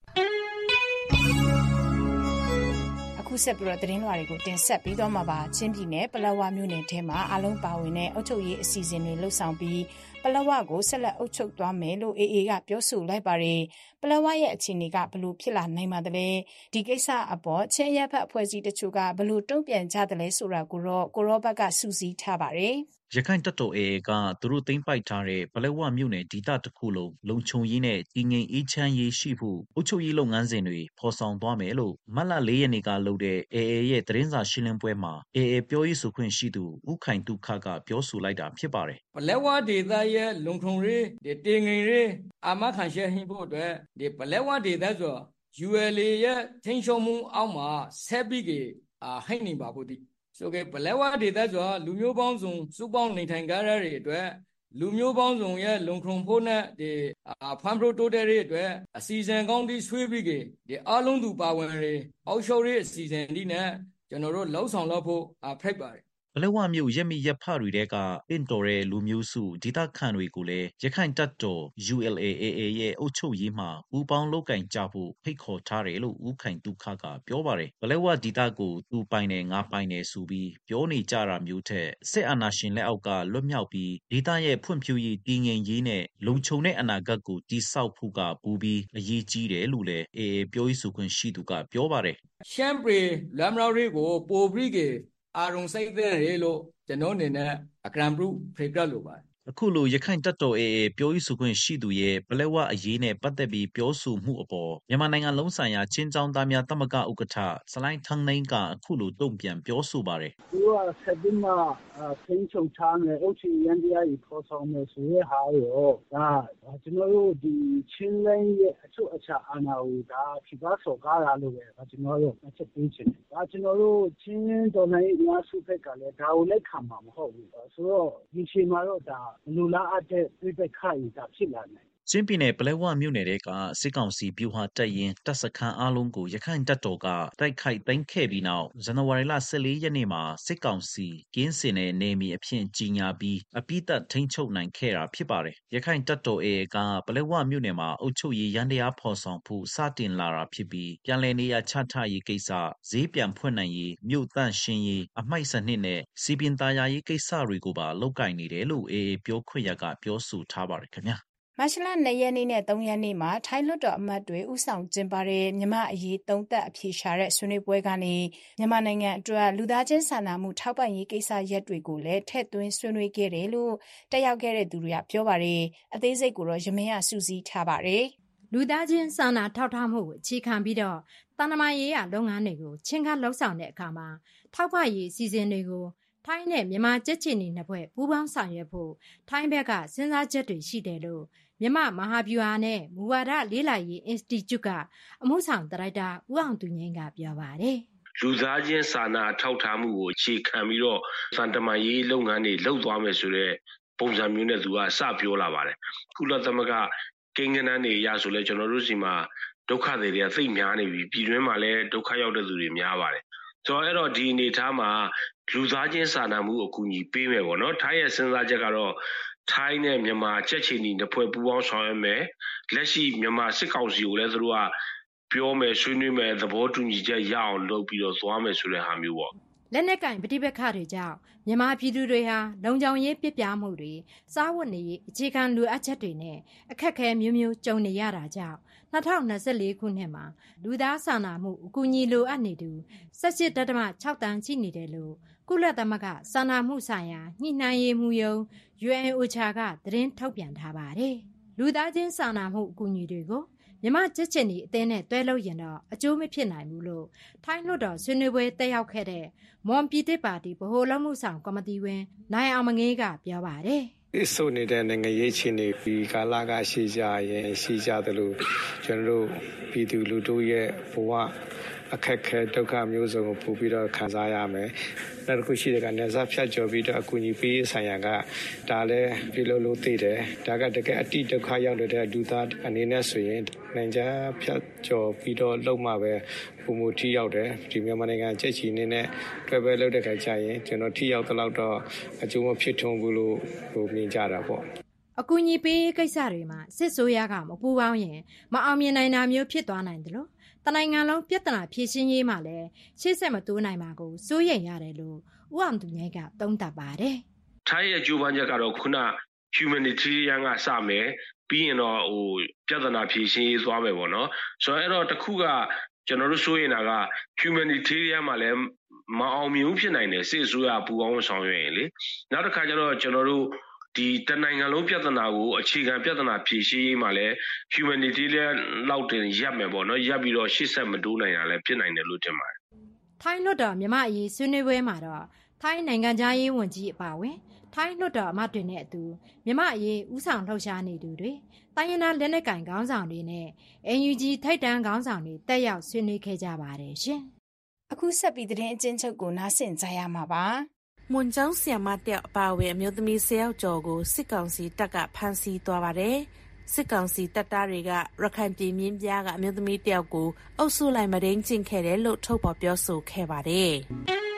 အခုဆက်ပြီးတော့သတင်းလွှာတွေကိုတင်ဆက်ပြီးတော့မှာပါချင်းပြည်နယ်ပလက်ဝမြို့နယ်ထဲမှာအလုံးပါဝင်တဲ့အုပ်ချုပ်ရေးအစီအစဉ်တွေလှုပ်ဆောင်ပြီးပလက်ဝကိုဆက်လက်အုပ်ချုပ်သွားမယ်လို့ AA ကပြောဆိုလိုက်ပါတယ်ပလက်ဝရဲ့အခြေအနေကဘလို့ဖြစ်လာနိုင်ပါသလဲဒီကိစ္စအပေါ်ချင်းရပ်ဖက်အဖွဲ့အစည်းတချို့ကဘလို့တုံ့ပြန်ကြတယ်လဲဆိုတာကိုတော့ကိုရောဘတ်ကစူးစီးထားပါတယ်ရခိုင်တပ်တော် AA ကသူတို့သိမ်းပိုက်ထားတဲ့ပလက်ဝမြို့နယ်ဒေသတစ်ခုလုံးလုံခြုံရေးနဲ့တည်ငြိမ်အေးချမ်းရေးရှိဖို့အုပ်ချုပ်ရေးလုပ်ငန်းစဉ်တွေဖော်ဆောင်သွားမယ်လို့မတ်လ4ရက်နေ့ကလုပ်တဲ့ AA ရဲ့သတင်းစာရှင်းလင်းပွဲမှာ AA ပြောရေးဆိုခွင့်ရှိသူဦးခိုင်တုခကပြောဆိုလိုက်တာဖြစ်ပါတယ်ပလက်ဝဒေသရဲ့လုံခြုံရေးတည်ငြိမ်ရေးအာမခံချက်ရှိဖို့အတွက်ဒီပလက်ဝဒေသဆို ULA ရဲ့ထိန်းချုပ်မှုအောက်မှာဆက်ပြီးဟိုက်နေပါဖို့ဒီဆိုကေပလက်ဝဒေသဆိုလူမျိုးပေါင်းစုံစုပေါင်းနေထိုင်ကြရတဲ့အတွက်လူမျိုးပေါင်းစုံရဲ့လုံခြုံဖို့နဲ့ဒီဖန်ပရိုတိုတဲ့ရဲ့အတွက်အစီအစဉ်ကောင်းที่ဆွေးပြီးဒီအားလုံးသူပါဝင်တွေအောက်ရှော့ရေးအစီအစဉ်ဒီနဲ့ကျွန်တော်တို့လှုပ်ဆောင်လို့ဖို့ဖိတ်ပါတယ်ပလက်ဝမြို့ရက်မိရက်ဖတွေတဲကတင့်တော်တဲ့လူမျိုးစုဒေသခံတွေကိုလည်းရခိုင်တပ်တော် ULA/AA ရဲ့အုပ်ချုပ်ရေးမှာပူးပေါင်းလုပ်ကင်ကြဖို့ဖိတ်ခေါ်ထားတယ်လို့ဦးခိုင်တုခကပြောပါတယ်ပလက်ဝဒေသကိုသူပိုင်တယ်ငါပိုင်တယ်ဆိုပြီးပြောနေကြတာမျိုးထက်စစ်အာဏာရှင်လက်အောက်ကလွတ်မြောက်ပြီးဒေသရဲ့ဖွံ့ဖြိုးရေးတည်ငြိမ်ရေးနဲ့လုံခြုံတဲ့အနာဂတ်ကိုတည်ဆောက်ဖို့ကပူပြီးအရေးကြီးတယ်လို့လည်း AA ပြောရေးဆိုခွင့်ရှိသူကပြောပါတယ်ရှမ်းပြည်လမ်းမတော်တွေကိုပိုပြီးအာရုံစိုက်တဲ့ရေလို့ကျွန်တော်အနေနဲ့အကရန်ပရုဖေကလို့ပါအခုလိုရခိုင်တပ်တော် AA ပြောရေးဆိုခွင့်ရှိသူရဲ့ပလက်ဝအရေးနဲ့ပတ်သက်ပြီးပြောဆိုမှုအပေါ်မြန်မာနိုင်ငံလုံးဆိုင်ရာချင်းချောင်းသားများတမကဥက္ကဋ္ဌစလိုင်းထန်းနိုင်ကအခုလိုတုံ့ပြန်ပြောဆိုပါတယ်သူကဆက်ပြီးမှထိန်းချုပ်ထားမယ်အုပ်ချုပ်ရေးတရားကြီးဖော်ဆောင်မယ်ဆိုရဲဟာရောဒါကျွန်တော်တို့ဒီချင်းလိုင်းရဲ့အချုပ်အခြာအာဏာကိုဒါထိပါစော်ကားတာလို့ပဲကျွန်တော်တို့အချက်ပေးချင်တယ်ဒါကျွန်တော်တို့ချင်းတော်နိုင်အများစုဘက်ကလည်းဒါကိုလက်ခံမှာမဟုတ်ဘူးဆိုတော့ဒီချိန်မှာတော့ဒါလူလားအပ်တဲ့ပြိပခါရီဒါဖြစ်လာတယ်ချင်းပြည်နယ်ပလက်ဝမြို့နယ်ကစစ်ကောင်စီဗျူဟာတပ်ရင်းတပ်စခန်းအားလုံးကိုရခိုင်တပ်တော်ကတိုက်ခိုက်သိမ်းခဲ့ပြီးနောက်ဇန်နဝါရီလ14ရက်နေ့မှာစစ်ကောင်စီကင်းစင်တဲ့နေမီအဖြစ်ကြီးညာပြီးအပိသက်ထိန်းချုပ်နိုင်ခဲ့တာဖြစ်ပါတယ်ရခိုင်တပ်တော် AA ကပလက်ဝမြို့နယ်မှာအုပ်ချုပ်ရေးရန်တရားဖော်ဆောင်ဖို့စတင်လာတာဖြစ်ပြီးပြန်လည်နေရာချထားရေးကိစ္စဈေးပြန်ဖွင့်နိုင်ရေးမြို့တန့်ရှင်းရေးအမိုက်စနစ်နဲ့စီပင်သားရေးကိစ္စတွေကိုပါလုပ်ကိုင်နေတယ်လို့ AA ပြောခွင့်ရကပြောဆိုထားပါတယ်ခင်ဗျာမတ်လ2ရက်နေ့နဲ့3ရက်နေ့မှာထိုင်းလွှတ်တော်အမတ်တွေဥဆောင်ကျင်းပတဲ့မြန်မာအရေးသုံးသပ်အဖြေရှာတဲ့ဆွေးနွေးပွဲကနေမြန်မာနိုင်ငံအတွက်လူသားချင်းစာနာမှုထောက်ပံ့ရေးကိစ္စရပ်တွေကိုလည်းထည့်သွင်းဆွေးနွေးခဲ့တယ်လို့တက်ရောက်ခဲ့တဲ့သူတွေကပြောပါတယ်အသေးစိတ်ကိုတော့ရမင်းရစူးစီးထားပါတယ်လူသားချင်းစာနာထောက်ထားမှုကိုအခြေခံပြီးတော့တန်တမာရေးရလုပ်ငန်းတွေကိုချင်းကပ်လှုပ်ဆောင်တဲ့အခါမှာထောက်ပံ့ရေးအစီအစဉ်တွေကိုထိုင်းနဲ့မြန်မာကြက်ချီနေနှစ်ဖွဲ့ပူးပေါင်းဆောင်ရွက်ဖို့ထိုင်းဘက်ကစဉ်းစားချက်တွေရှိတယ်လို့မြန်မာမဟာဗျူဟာနဲ့မူဝါဒလေးလာရေး Institute ကအမှုဆောင်ဒါရိုက်တာဦးအောင်သူငိမ့်ကပြောပါတယ်လူသားချင်းစာနာထောက်ထားမှုကိုအခြေခံပြီးတော့စံတမန်ရေးလုပ်ငန်းတွေလုပ်သွားမယ်ဆိုတဲ့ပုံစံမျိုးနဲ့သူကစပြောလာပါတယ်ကုလသမဂ္ဂကိန်းဂဏန်းတွေအရဆိုလဲကျွန်တော်တို့စီမှာဒုက္ခတွေကသိပ်များနေပြီပြည်တွင်းမှာလည်းဒုက္ခရောက်တဲ့သူတွေများပါတယ်ဆိုတော့အဲ့တော့ဒီအနေထားမှာလူသားချင်းစာနာမှုအကူအညီပေးမယ်ပေါ့နော်ထိုင်းရဲ့စဉ်းစားချက်ကတော့ထိုင်းနဲ့မြန်မာချက်ချီနီနှစ်ဖွဲ့ပူးပေါင်းဆောင်ရွက်မယ်လက်ရှိမြန်မာစစ်ကောင်စီကိုလည်းသူတို့ကပြောမယ်ဆွေးနွေးမယ်သဘောတူညီချက်ရအောင်လုပ်ပြီးတော့သွားမယ်ဆိုတဲ့ဟာမျိုးပေါ့လက်နက်ကင်ပဋိပက္ခတွေကြောင့်မြန်မာပြည်သူတွေဟာလုံခြုံရေးပြပြမှုတွေစားဝတ်နေရေးအခြေခံလိုအပ်ချက်တွေနဲ့အခက်အခဲမျိုးမျိုးကြုံနေရတာကြောင့်2024ခုနှစ်မှာလူသားစာနာမှုအကူအညီလိုအပ်နေသူ17.6 တန်းရှိနေတယ်လို့ကုလသမဂ္ဂစာနာမှုဆိုင်ရာညှိနှိုင်းရေးမှူးရုံး UNOCHA ကသတင်းထုတ်ပြန်ထားပါတယ်။လူသားချင်းစာနာမှုအကူအညီတွေကိုမြန်မာကြက်ချင်ဒီအသင်းနဲ့တွဲလို့ရင်တော့အကျိုးမဖြစ်နိုင်ဘူးလို့ထိုင်းလွှတ်တော်ဆွေးနွေးပွဲတက်ရောက်ခဲ့တဲ့မွန်ပြည်သစ်ပါတီဗဟိုလုံမှုဆောင်ကော်မတီဝင်နိုင်အောင်မငေးကပြောပါတယ်ဆိုနေတဲ့နိုင်ငံရေးချင်းတွေဒီကာလကရှိကြရင်ရှိကြတယ်လို့ကျွန်တော်တို့ပြည်သူလူထုရဲ့ဘဝအခက်ခဲဒုက္ခမျိုးစုံကိုပို့ပြီးတော့ခံစားရမယ်။နောက်တစ်ခုရှိတဲ့ကနေစားဖြတ်ကျော်ပြီးတော့အကူအညီပေးဆိုင်ရာကဒါလည်းပြုလို့သိတယ်။ဒါကတကယ်အတိဒုက္ခရောက်တဲ့လူသားအနေနဲ့ဆိုရင်နိုင်ကြဖြတ်ကျော်ပြီးတော့လုံမှပဲပုံမှုထိရောက်တယ်။ဒီမြန်မာနိုင်ငံကြက်ချီနေနဲ့တွဲပဲလုပ်တဲ့ခါကျရင်ကျွန်တော်ထိရောက်တဲ့လောက်တော့အကျိုးမဖြစ်ထွန်းဘူးလို့မြင်ကြတာပေါ့။အကူအညီပေးကိစ္စတွေမှာစစ်ဆိုးရကမပူပေါင်းရင်မအောင်မြင်နိုင်တာမျိုးဖြစ်သွားနိုင်တယ်လို့တနိုင်ငံလုံးပြဿနာဖြေရှင်းရေးမှာလည်းရှေ့ဆက်မတိုးနိုင်ပါကိုစိုးရိမ်ရတယ်လို့ဦးအောင်သူငိုင်းကသုံးသပ်ပါတယ်။ထိုင်းရဲ့ကြိုးပမ်းချက်ကတော့ခုန humanitarian ကစမယ်ပြီးရင်တော့ပြဿနာဖြေရှင်းရေးသွားမယ်ပေါ့နော်။ဆိုတော့အဲ့တော့တစ်ခုကကျွန်တော်တို့စိုးရိမ်တာက humanitarian မှာလည်းမအောင်မြင်ဘူးဖြစ်နိုင်တယ်စစ်အစိုးရပူးပေါင်းဆောင်ရွက်ရင်လေ။နောက်တစ်ခါကျတော့ကျွန်တော်တို့ဒီတနိုင်ငံလုံးပြဿနာကိုအခြေခံပြဿနာဖြေရှင်းရေးမှာလည်း humanitarian လောက်တင်ရပ်မယ်ပေါ့နော်ရပ်ပြီးတော့ရှေ့ဆက်မတိုးနိုင်တာလည်းဖြစ်နိုင်တယ်လို့ထင်ပါတယ်ထိုင်းလွှတ်တော်မြန်မာအရေးဆွေးနွေးပွဲမှာတော့ထိုင်းနိုင်ငံသားရေးဝန်ကြီးအပါအဝင်ထိုင်းလွှတ်တော်အမတ်တွေနဲ့အတူမြန်မာအရေးဥဆောင်လှုပ်ရှားနေသူတွေတိုင်းရင်းသားလက်နက်ကိုင်ခေါင်းဆောင်တွေနဲ့ NUG ထိပ်တန်းခေါင်းဆောင်တွေတက်ရောက်ဆွေးနွေးခဲ့ကြပါတယ်ရှင်အခုဆက်ပြီးသတင်းအကျဉ်းချုပ်ကိုနားဆင်ကြရမှာပါမွန်ကျောင်းဆီယမတယောက်အပါအဝင်အမျိုးသမီး10ယောက်ကျော်ကိုစစ်ကောင်စီတပ်ကဖမ်းဆီးသွားပါတယ်။စစ်ကောင်စီတပ်သားတွေကရခိုင်ပြည်မြင်းပြားကအမျိုးသမီးတယောက်ကိုအုပ်စုလိုက်မဒိန်းကျင့်ခဲ့တယ်လို့ထုတ်ဖော်ပြောဆိုခဲ့ပါတယ်။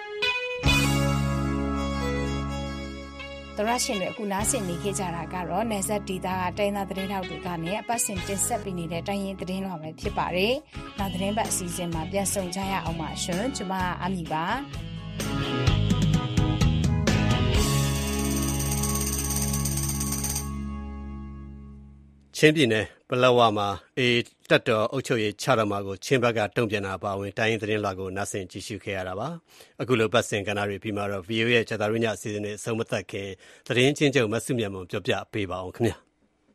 တရရှင်တွေအခုနားဆင်နေခဲ့ကြတာကတော့နယ်စပ်ဒေသကတိုင်းသားသတင်းထောက်တွေကနေအပတ်စဉ်တင်ဆက်ပေးနေတဲ့တိုင်းရင်းသတင်းတော်ပဲဖြစ်ပါတယ်။နောက်သတင်းပတ်အစီအစဉ်မှာပြန်ဆုံကြရအောင်ပါရှင်။ကျွန်မအမီပါ။ချင်းပြည်နယ်ပလက်ဝမှာတပ်တော်အုပ်ချုပ်ရေးချတော်မှာကိုချင်းဘက်ကတုံ့ပြန်တာပါဝင်တိုင်းရင်းသတင်းလွှာကိုနားဆင်ကြည့်ရှုခဲ့ရတာပါအခုလိုပတ်စင်ကဏ္ဍတွေပြီးမှတော့ VO ရဲ့ဂျာတာရညအစီအစဉ်နဲ့အဆုံးမသတ်ခင်သတင်းချင်းချုပ်မဆုမြတ်မွန်ပြောပြပေးပါအောင်ခင်ဗျာ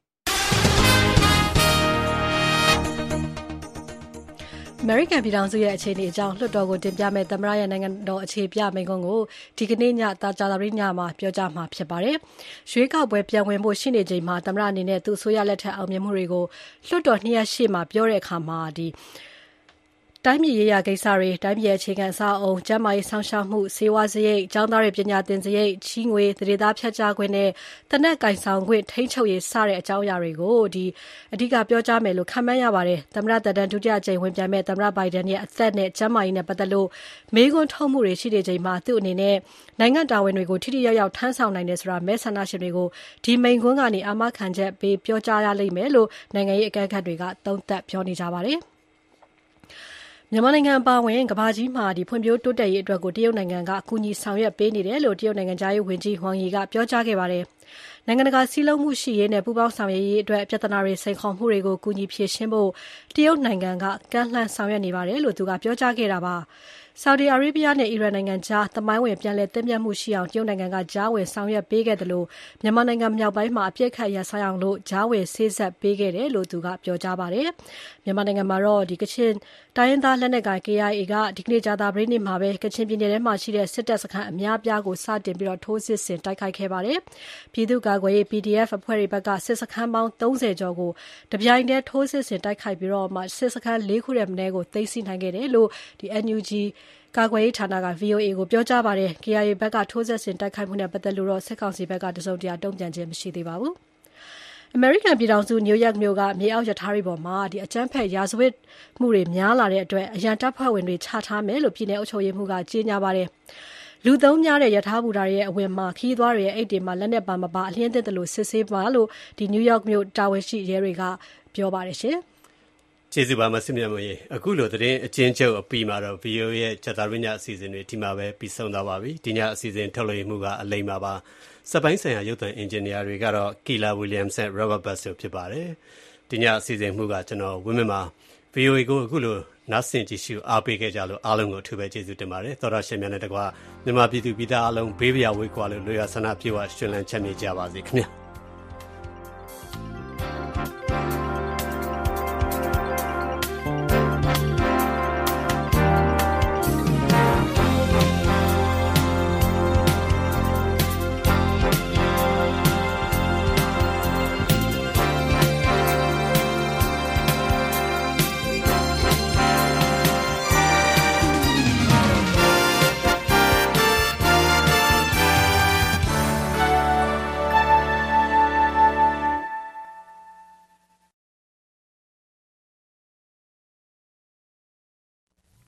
အမေရိကန်ပြည်ထောင်စုရဲ့အခြေအနေအကြောင်းလွှတ်တော်ကိုတင်ပြမဲ့သမ္မတရဲ့နိုင်ငံတော်အခြေပြမိန့်ခွန်းကိုဒီကနေ့ညတာကြာသပတေးညမှာပြောကြားမှာဖြစ်ပါတယ်။ရွေးကောက်ပွဲပြန်ဝင်ဖို့ရှိနေချိန်မှာသမ္မတအနေနဲ့သူ့အစိုးရလက်ထက်အောင်မြင်မှုတွေကိုလွှတ်တော်နှစ်ရပ်ရှေ့မှာပြောတဲ့အခါမှာတိုင်းပြည်ရေးရာကိစ္စတွေတိုင်းပြည်အခြေခံအဆောက်အအုံကျန်းမာရေးဆောင်ရှောက်မှုစေဝါစရိတ်ကျောင်းသားတွေပညာသင်စရိတ်ချီးငွေသတိသားဖြတ်ကြားခွင့်နဲ့တနက်ကင်ဆောင်ခွင့်ထိန်းချုပ်ရေးစတဲ့အကြောင်းအရာတွေကိုအဓိကပြောကြားမယ်လို့ခန့်မှန်းရပါတယ်သမ္မတသက်တမ်းဒုတိယကြိမ်ဝင်ပြိုင်မဲ့သမ္မတဘိုင်ဒန်ရဲ့အသက်နဲ့ကျန်းမာရေးနဲ့ပတ်သက်လို့မေးခွန်းထုတ်မှုတွေရှိနေချိန်မှာသူ့အနေနဲ့နိုင်ငံတာဝန်တွေကိုထိထိရောက်ရောက်ထမ်းဆောင်နိုင်တယ်ဆိုတာမဲဆန္ဒရှင်တွေကိုဒီမိန့်ခွန်းကနေအာမခံချက်ပေးပြောကြားရလိမ့်မယ်လို့နိုင်ငံရေးအကဲခတ်တွေကသုံးသပ်ပြောနေကြပါတယ်မြန်မာနိုင်ငံအပါအဝင်ကမ္ဘာကြီးမှာဖွံ့ဖြိုးတိုးတက်ရေးအတွက်ကိုတရုတ်နိုင်ငံကအကူအညီဆောင်ရွက်ပေးနေတယ်လို့တရုတ်နိုင်ငံသားရေးဝန်ကြီးဝမ်ယီကပြောကြားခဲ့ပါတယ်။နိုင်ငံတကာစည်းလုံးမှုရှိရေးနဲ့ပူးပေါင်းဆောင်ရွက်ရေးအတွက်ပြဿနာတွေစိန်ခေါ်မှုတွေကိုကူညီဖြေရှင်းဖို့တရုတ်နိုင်ငံကကမ်းလှမ်းဆောင်ရွက်နေပါတယ်လို့သူကပြောကြားခဲ့တာပါ။ဆော်ဒီအာရေဗျနဲ့အီရန်နိုင်ငံကြားသမိုင်းဝင်ပြန်လည်သင့်မြတ်မှုရှိအောင်တရုတ်နိုင်ငံကကြားဝင်ဆောင်ရွက်ပေးခဲ့တယ်လို့မြန်မာနိုင်ငံမြောက်ပိုင်းမှာအပြစ်ခတ်ရဆိုင်အောင်လို့ကြားဝင်ဆေးဆက်ပေးခဲ့တယ်လို့သူကပြောကြားပါတယ်။မြန်မာနိုင်ငံမှာတော့ကချင်တိုင်းရင်းသားလက်နက်ကိုင် KIA ကဒီကနေ့ကြာသပတေးနေ့မှာပဲကချင်ပြည်နယ်ထဲမှာရှိတဲ့စစ်တပ်စခန်းအများပြားကိုစတင်ပြီးထိုးစစ်ဆင်တိုက်ခိုက်ခဲ့ပါတယ်။ပြည်သူ့ကာကွယ်ရေး PDF အဖွဲ့တွေဘက်ကစစ်စခန်းပေါင်း30ကျော်ကိုတပြိုင်တည်းထိုးစစ်ဆင်တိုက်ခိုက်ပြီးတော့မှစစ်စခန်း4ခုထဲမှာကိုသိမ်းဆည်းနိုင်ခဲ့တယ်လို့NUGကာကွယ်ရေးဌာနက VOA ကိုပြောကြားပါတယ်။ KIA ဘက်ကထိုးစစ်ဆင်တိုက်ခိုက်မှုနဲ့ပတ်သက်လို့စစ်ကောင်စီဘက်ကတစုံတရာတုံ့ပြန်ခြင်းမရှိသေးပါဘူး။ အမေရိကန်ပြည်ထောင်စုနယူးယောက်မြို့ကမြေအောက်ရထားတွေပေါ်မှာအကြမ်းဖက်ရာဇဝတ်မှုတွေများလာတဲ့အတွက်အရန်တပ်ဖွဲ့ဝင်တွေချထားမယ်လို့ပြည်내အုပ်ချုပ်ရေးမှူးကကြေညာပါတယ်။လူသုံးများတဲ့ရထားဘူတာရဲ့အဝင်မှာခီးသွားတွေရဲ့အိတ်တွေမှာလက်နက်ပါမပါအလျင်းသစ်တယ်လို့စစ်ဆေးပါလို့နယူးယောက်မြို့တာဝန်ရှိရဲတွေကပြောပါတယ်ရှင်။ကျေးဇူးပါမဆုမြတ်မွန်ရေအခုလိုသတင်းအချင်းချုပ်အပြီးမှာတော့ VO ရဲ့ဂျာတာရညအစီအစဉ်တွေဒီမှာပဲပြီးဆုံးသွားပါပြီဒီညအစီအစဉ်ထုတ်လွှင့်မှုကအလိမ္မာပါစက်ပိုင်းဆိုင်ရာရုပ်သံအင်ဂျင်နီယာတွေကတော့ Kila Williams နဲ့ Robert Bass တို့ဖြစ်ပါတယ်ဒီညအစီအစဉ်မှုကကျွန်တော်ဝင်းမင်းပါ VOA ကိုအခုလိုနားဆင်ကြည့်ရှုအားပေးခဲ့ကြလို့အားလုံးကိုအထူးပဲကျေးဇူးတင်ပါတယ်သောရရှင်များနဲ့တကွာမြန်မာပြည်သူပြည်သားအားလုံးဘေးပရာဝေးကွာလို့လွေရဆန္ဒပြေဝရှင်လန်းချမ်းမြေ့ကြပါစေခင်ဗျာ